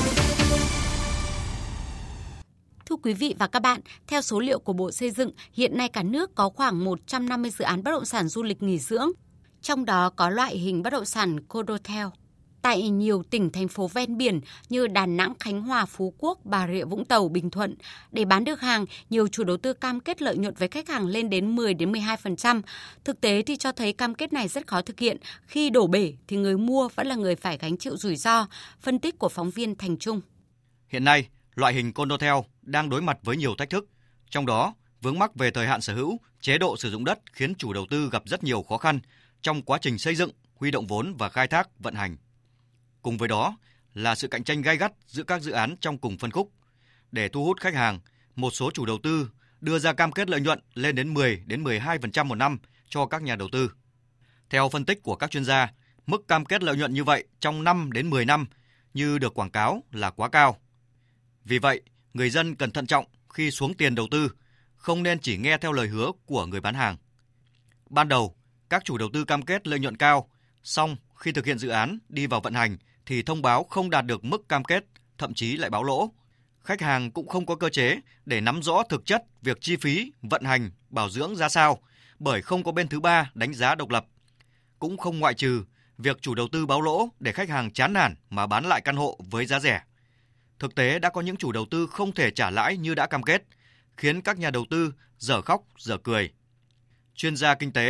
Thưa quý vị và các bạn, theo số liệu của Bộ Xây dựng, hiện nay cả nước có khoảng một trăm năm mươi dự án bất động sản du lịch nghỉ dưỡng, trong đó có loại hình bất động sản condotel. Tại nhiều tỉnh, thành phố ven biển như Đà Nẵng, Khánh Hòa, Phú Quốc, Bà Rịa Vũng Tàu, Bình Thuận, để bán được hàng, nhiều chủ đầu tư cam kết lợi nhuận với khách hàng lên đến mười đến mười hai phần trăm. Thực tế thì cho thấy cam kết này rất khó thực hiện. Khi đổ bể thì người mua vẫn là người phải gánh chịu rủi ro. Phân tích của phóng viên Thành Trung. Hiện nay, loại hình condotel đang đối mặt với nhiều thách thức. Trong đó, vướng mắc về thời hạn sở hữu, chế độ sử dụng đất khiến chủ đầu tư gặp rất nhiều khó khăn trong quá trình xây dựng, huy động vốn và khai thác, vận hành. Cùng với đó là sự cạnh tranh gay gắt giữa các dự án trong cùng phân khúc. Để thu hút khách hàng, một số chủ đầu tư đưa ra cam kết lợi nhuận lên đến mười đến mười hai phần trăm một năm cho các nhà đầu tư. Theo phân tích của các chuyên gia, mức cam kết lợi nhuận như vậy trong năm đến mười năm như được quảng cáo là quá cao. Vì vậy, người dân cần thận trọng khi xuống tiền đầu tư, không nên chỉ nghe theo lời hứa của người bán hàng. Ban đầu, các chủ đầu tư cam kết lợi nhuận cao, song khi thực hiện dự án đi vào vận hành thì thông báo không đạt được mức cam kết, thậm chí lại báo lỗ. Khách hàng cũng không có cơ chế để nắm rõ thực chất việc chi phí, vận hành, bảo dưỡng ra sao, bởi không có bên thứ ba đánh giá độc lập. Cũng không ngoại trừ việc chủ đầu tư báo lỗ để khách hàng chán nản mà bán lại căn hộ với giá rẻ. Thực tế đã có những chủ đầu tư không thể trả lãi như đã cam kết, khiến các nhà đầu tư dở khóc dở cười. Chuyên gia kinh tế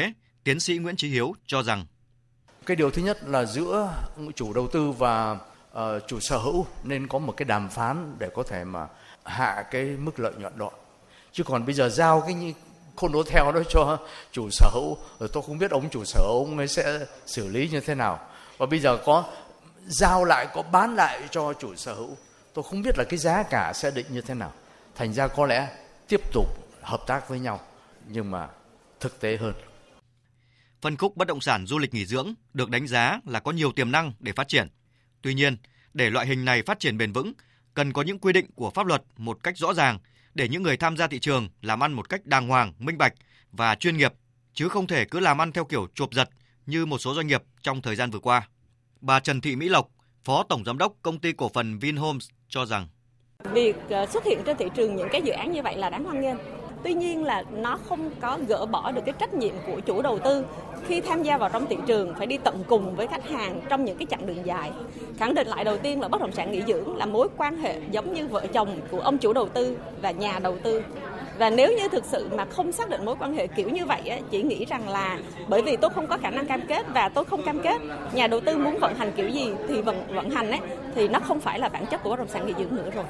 Tiến sĩ Nguyễn Chí Hiếu cho rằng cái điều thứ nhất là giữa chủ đầu tư và uh, chủ sở hữu nên có một cái đàm phán để có thể mà hạ cái mức lợi nhuận đó. Chứ còn bây giờ giao cái condotel đó cho chủ sở hữu, rồi tôi không biết ông chủ sở hữu ông ấy sẽ xử lý như thế nào. Và bây giờ có giao lại, có bán lại cho chủ sở hữu, tôi không biết là cái giá cả sẽ định như thế nào. Thành ra có lẽ tiếp tục hợp tác với nhau, nhưng mà thực tế hơn. Phân khúc bất động sản du lịch nghỉ dưỡng được đánh giá là có nhiều tiềm năng để phát triển. Tuy nhiên, để loại hình này phát triển bền vững, cần có những quy định của pháp luật một cách rõ ràng để những người tham gia thị trường làm ăn một cách đàng hoàng, minh bạch và chuyên nghiệp, chứ không thể cứ làm ăn theo kiểu chộp giật như một số doanh nghiệp trong thời gian vừa qua. Bà Trần Thị Mỹ Lộc, Phó Tổng Giám đốc Công ty Cổ phần Vinhomes cho rằng việc xuất hiện trên thị trường những cái dự án như vậy là đáng hoan nghênh. Tuy nhiên là nó không có gỡ bỏ được cái trách nhiệm của chủ đầu tư khi tham gia vào trong thị trường, phải đi tận cùng với khách hàng trong những cái chặng đường dài. Khẳng định lại đầu tiên là bất động sản nghỉ dưỡng là mối quan hệ giống như vợ chồng của ông chủ đầu tư và nhà đầu tư. Và nếu như thực sự mà không xác định mối quan hệ kiểu như vậy á, chỉ nghĩ rằng là bởi vì tôi không có khả năng cam kết và tôi không cam kết, nhà đầu tư muốn vận hành kiểu gì thì vận vận hành ấy, thì nó không phải là bản chất của bất động sản nghỉ dưỡng nữa rồi.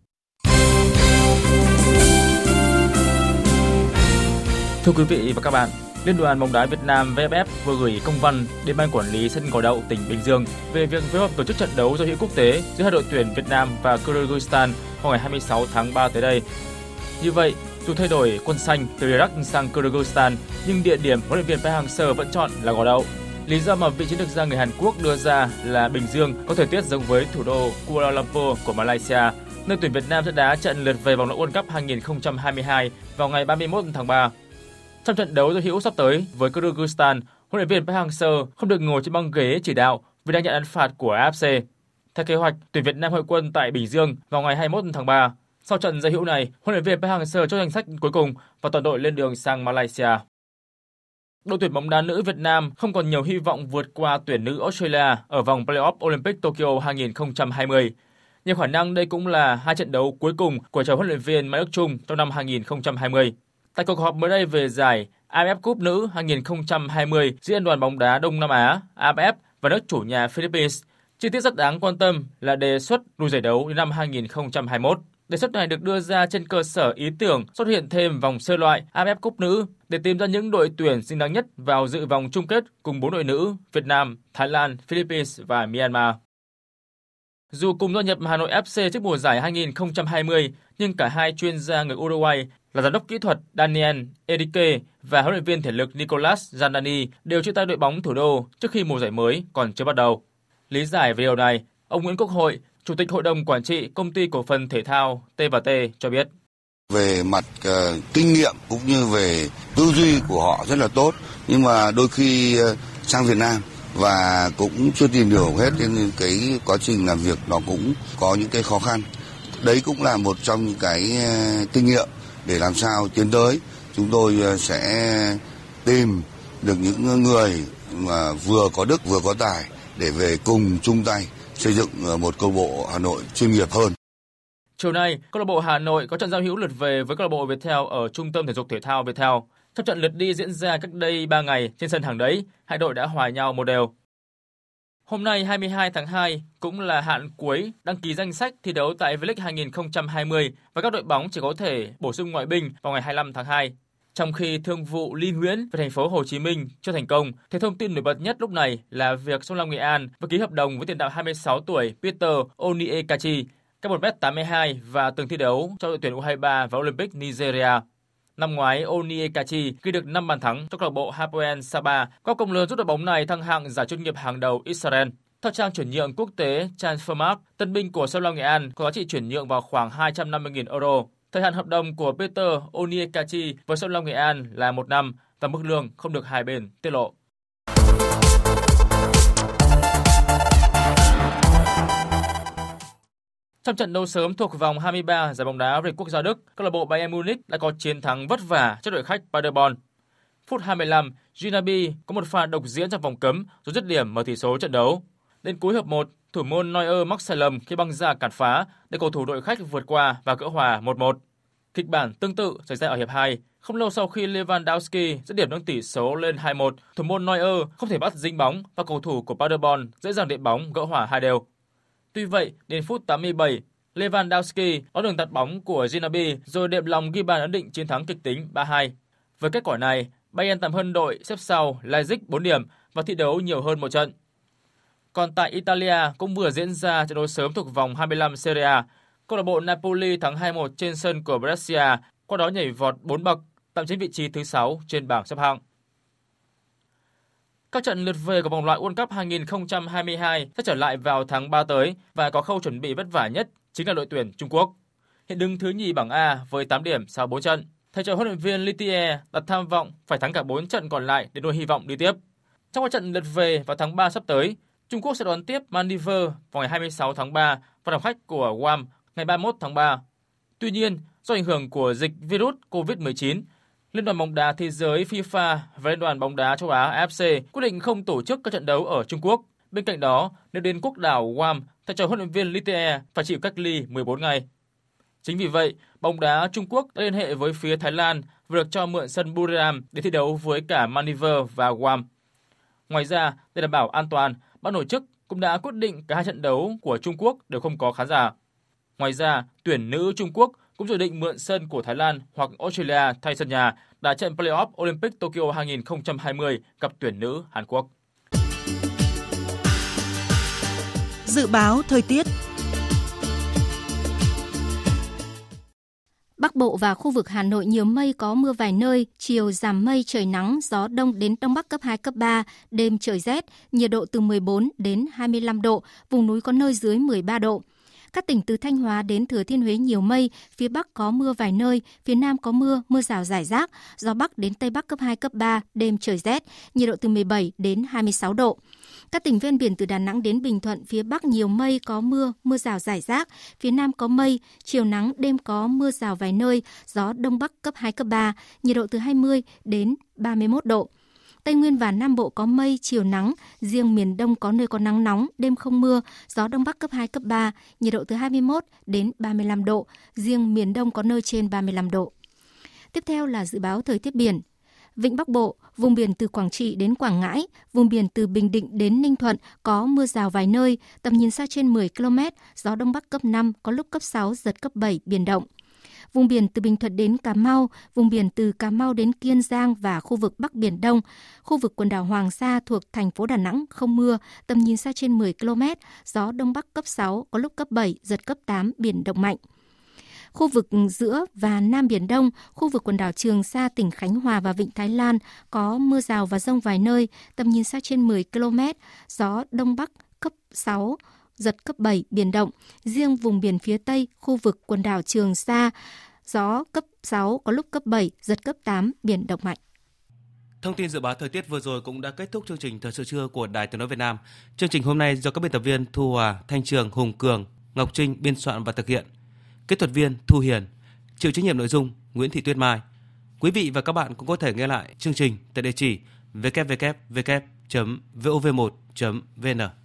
Thưa quý vị và các bạn, Liên đoàn bóng đá Việt Nam vê ép ép vừa gửi công văn đến Ban Quản lý sân Gò Đậu, tỉnh Bình Dương về việc phối hợp tổ chức trận đấu giao hữu quốc tế giữa hai đội tuyển Việt Nam và Kyrgyzstan vào ngày hai mươi sáu tháng ba tới đây. Như vậy, dù thay đổi quân xanh từ Iraq sang Kyrgyzstan, nhưng địa điểm huấn luyện viên Park Hang-seo vẫn chọn là Gò Đậu. Lý do mà vị chiến lược gia người Hàn Quốc đưa ra là Bình Dương có thời tiết giống với thủ đô Kuala Lumpur của Malaysia, nơi tuyển Việt Nam sẽ đá trận lượt về vòng loại World Cup hai không hai hai vào ngày ba mươi mốt tháng ba. Trong trận đấu giao hữu sắp tới với Kyrgyzstan, huấn luyện viên Park Hang-seo không được ngồi trên băng ghế chỉ đạo vì đang nhận án phạt của a ép xê. Theo kế hoạch, tuyển Việt Nam hội quân tại Bình Dương vào ngày hai mươi mốt tháng ba. Sau trận giao hữu này, huấn luyện viên Park Hang-seo chốt danh sách cuối cùng và toàn đội lên đường sang Malaysia. Đội tuyển bóng đá nữ Việt Nam không còn nhiều hy vọng vượt qua tuyển nữ Australia ở vòng play-off Olympic Tokyo hai không hai không. Nhiều khả năng đây cũng là hai trận đấu cuối cùng của chầu huấn luyện viên Mai Đức Chung trong năm hai không hai không. Tại cuộc họp mới đây về giải a ép ép Cup nữ hai không hai không giữa Liên đoàn bóng đá Đông Nam Á a ép ép và nước chủ nhà Philippines, chi tiết rất đáng quan tâm là đề xuất lùi giải đấu đến năm hai không hai mốt. Đề xuất này được đưa ra trên cơ sở ý tưởng xuất hiện thêm vòng sơ loại a ép ép Cup nữ để tìm ra những đội tuyển xứng đáng nhất vào dự vòng chung kết cùng bốn đội nữ Việt Nam, Thái Lan, Philippines và Myanmar. Dù cùng gia nhập Hà Nội ép xê trước mùa giải hai không hai không, nhưng cả hai chuyên gia người Uruguay là giám đốc kỹ thuật Daniel Enrique và huấn luyện viên thể lực Nicolas Giannani đều chia tay đội bóng thủ đô trước khi mùa giải mới còn chưa bắt đầu. Lý giải về điều này, ông Nguyễn Quốc Hội, Chủ tịch Hội đồng Quản trị Công ty Cổ phần Thể thao T và T cho biết. Về mặt uh, kinh nghiệm cũng như về tư duy của họ rất là tốt, nhưng mà đôi khi uh, sang Việt Nam và cũng chưa tìm hiểu hết nên cái quá trình làm việc nó cũng có những cái khó khăn. Đấy cũng là một trong những cái uh, kinh nghiệm để làm sao tiến tới chúng tôi uh, sẽ tìm được những người mà vừa có đức vừa có tài để về cùng chung tay xây dựng một câu lạc bộ Hà Nội chuyên nghiệp hơn. Chiều nay, câu lạc bộ Hà Nội có trận giao hữu lượt về với câu lạc bộ Viettel ở Trung tâm Thể dục Thể thao Viettel. Trong trận lượt đi diễn ra cách đây ba ngày trên sân Hàng Đẫy, hai đội đã hòa nhau một đều. Hôm nay hai mươi hai tháng hai cũng là hạn cuối đăng ký danh sách thi đấu tại V-League hai không hai không và các đội bóng chỉ có thể bổ sung ngoại binh vào ngày hai mươi lăm tháng hai. Trong khi thương vụ Ly Nguyễn về thành phố Hồ Chí Minh chưa thành công, thì thông tin nổi bật nhất lúc này là việc Sông Lam Nghệ An vừa ký hợp đồng với tiền đạo hai mươi sáu tuổi Peter Oniekachi, cao một mét tám mươi hai và từng thi đấu cho đội tuyển u hai ba và Olympic Nigeria. Năm ngoái, Oniekachi ghi được năm bàn thắng cho câu lạc bộ Hapoel Saba, góp công lớn giúp đội bóng này thăng hạng giải chuyên nghiệp hàng đầu Israel. Theo trang chuyển nhượng quốc tế Transfermarkt, tân binh của Sông Lam Nghệ An có giá trị chuyển nhượng vào khoảng hai trăm năm mươi nghìn euro. Thời hạn hợp đồng của Peter Oniekachi với Sông Lam Nghệ An là một năm và mức lương không được hai bên tiết lộ. Trong trận đấu sớm thuộc vòng hai mươi ba giải bóng đá vô địch quốc gia Đức, câu lạc bộ Bayern Munich đã có chiến thắng vất vả trước đội khách Paderborn. Phút hai mươi lăm, Gnabry có một pha độc diễn trong vòng cấm rồi dứt điểm mở tỷ số trận đấu. Đến cuối hiệp một, thủ môn Neuer mắc sai lầm khi băng ra cản phá để cầu thủ đội khách vượt qua và gỡ hòa một một. Kịch bản tương tự xảy ra ở hiệp hai Không lâu sau khi Lewandowski dẫn điểm nâng tỷ số lên hai một, thủ môn Neuer không thể bắt dính bóng và cầu thủ của Paderborn dễ dàng đệm bóng gỡ hòa hai đều. Tuy vậy, đến phút tám mươi bảy, Lewandowski có đường tạt bóng của Gnabry rồi đệm lòng ghi bàn ấn định chiến thắng kịch tính ba hai. Với kết quả này, Bayern tạm hơn đội xếp sau Leipzig bốn điểm và thi đấu nhiều hơn một trận. Còn tại Italia cũng vừa diễn ra trận đấu sớm thuộc vòng hai mươi lăm Serie A. Câu lạc bộ Napoli thắng hai một trên sân của Brescia, qua đó nhảy vọt bốn bậc, tạm chiếm vị trí thứ sáu trên bảng xếp hạng. Các trận lượt về của vòng loại World Cup hai không hai hai sẽ trở lại vào tháng ba tới và có khâu chuẩn bị vất vả nhất chính là đội tuyển Trung Quốc. Hiện đứng thứ nhì bảng A với tám điểm sau bốn trận. Thầy trò huấn luyện viên Litier đặt tham vọng phải thắng cả bốn trận còn lại để nuôi hy vọng đi tiếp. Trong các trận lượt về vào tháng ba sắp tới, Trung Quốc sẽ đón tiếp Maldives vào ngày hai mươi sáu tháng ba và làm khách của Guam ngày ba mươi mốt tháng ba. Tuy nhiên, do ảnh hưởng của dịch virus covid mười chín, Liên đoàn bóng đá thế giới FIFA và Liên đoàn bóng đá châu Á A F C quyết định không tổ chức các trận đấu ở Trung Quốc. Bên cạnh đó, nếu đến quốc đảo Guam, thầy trò huấn luyện viên Litier phải chịu cách ly mười bốn ngày. Chính vì vậy, bóng đá Trung Quốc đã liên hệ với phía Thái Lan và được cho mượn sân Buriram để thi đấu với cả Maldives và Guam. Ngoài ra, để đảm bảo an toàn, ban tổ chức cũng đã quyết định cả hai trận đấu của Trung Quốc đều không có khán giả. Ngoài ra, tuyển nữ Trung Quốc cũng dự định mượn sân của Thái Lan hoặc Australia thay sân nhà đá trận Play-off Olympic Tokyo hai không hai không gặp tuyển nữ Hàn Quốc. Dự báo thời tiết. Bắc Bộ và khu vực Hà Nội nhiều mây, có mưa vài nơi, chiều giảm mây, trời nắng, gió đông đến đông bắc cấp hai, cấp ba, đêm trời rét, nhiệt độ từ mười bốn đến hai mươi lăm độ, vùng núi có nơi dưới mười ba độ. Các tỉnh từ Thanh Hóa đến Thừa Thiên Huế nhiều mây, phía Bắc có mưa vài nơi, phía Nam có mưa, mưa rào rải rác, gió Bắc đến Tây Bắc cấp hai, cấp ba, đêm trời rét, nhiệt độ từ mười bảy đến hai mươi sáu độ. Các tỉnh ven biển từ Đà Nẵng đến Bình Thuận, phía Bắc nhiều mây, có mưa, mưa rào rải rác, phía Nam có mây, chiều nắng, đêm có mưa rào vài nơi, gió Đông Bắc cấp hai, cấp ba, nhiệt độ từ hai mươi đến ba mươi mốt độ. Tây Nguyên và Nam Bộ có mây, chiều nắng, riêng miền Đông có nơi có nắng nóng, đêm không mưa, gió Đông Bắc cấp hai, cấp ba, nhiệt độ từ hai mươi mốt đến ba mươi lăm độ, riêng miền Đông có nơi trên ba mươi lăm độ. Tiếp theo là dự báo thời tiết biển. Vịnh Bắc Bộ, vùng biển từ Quảng Trị đến Quảng Ngãi, vùng biển từ Bình Định đến Ninh Thuận có mưa rào vài nơi, tầm nhìn xa trên mười ki lô mét, gió Đông Bắc cấp năm, có lúc cấp sáu, giật cấp bảy, biển động. Vùng biển từ Bình Thuận đến Cà Mau, vùng biển từ Cà Mau đến Kiên Giang và khu vực Bắc Biển Đông, khu vực quần đảo Hoàng Sa thuộc thành phố Đà Nẵng không mưa, tầm nhìn xa trên mười ki lô mét, gió Đông Bắc cấp sáu, có lúc cấp bảy, giật cấp tám, biển động mạnh. Khu vực giữa và Nam Biển Đông, khu vực quần đảo Trường Sa, tỉnh Khánh Hòa và Vịnh Thái Lan có mưa rào và dông vài nơi, tầm nhìn xa trên mười ki lô mét, gió Đông Bắc cấp sáu, giật cấp bảy, biển động. Riêng vùng biển phía Tây, khu vực quần đảo Trường Sa, gió cấp sáu, có lúc cấp bảy, giật cấp tám, biển động mạnh. Thông tin dự báo thời tiết vừa rồi cũng đã kết thúc chương trình Thời sự trưa của Đài Tiếng nói Việt Nam. Chương trình hôm nay do các biên tập viên Thu Hòa, Thanh Trường, Hùng Cường, Ngọc Trinh biên soạn và thực hiện. Kỹ thuật viên Thu Hiền, chịu trách nhiệm nội dung Nguyễn Thị Tuyết Mai. Quý vị và các bạn cũng có thể nghe lại chương trình tại địa chỉ w w w chấm vov một chấm v n.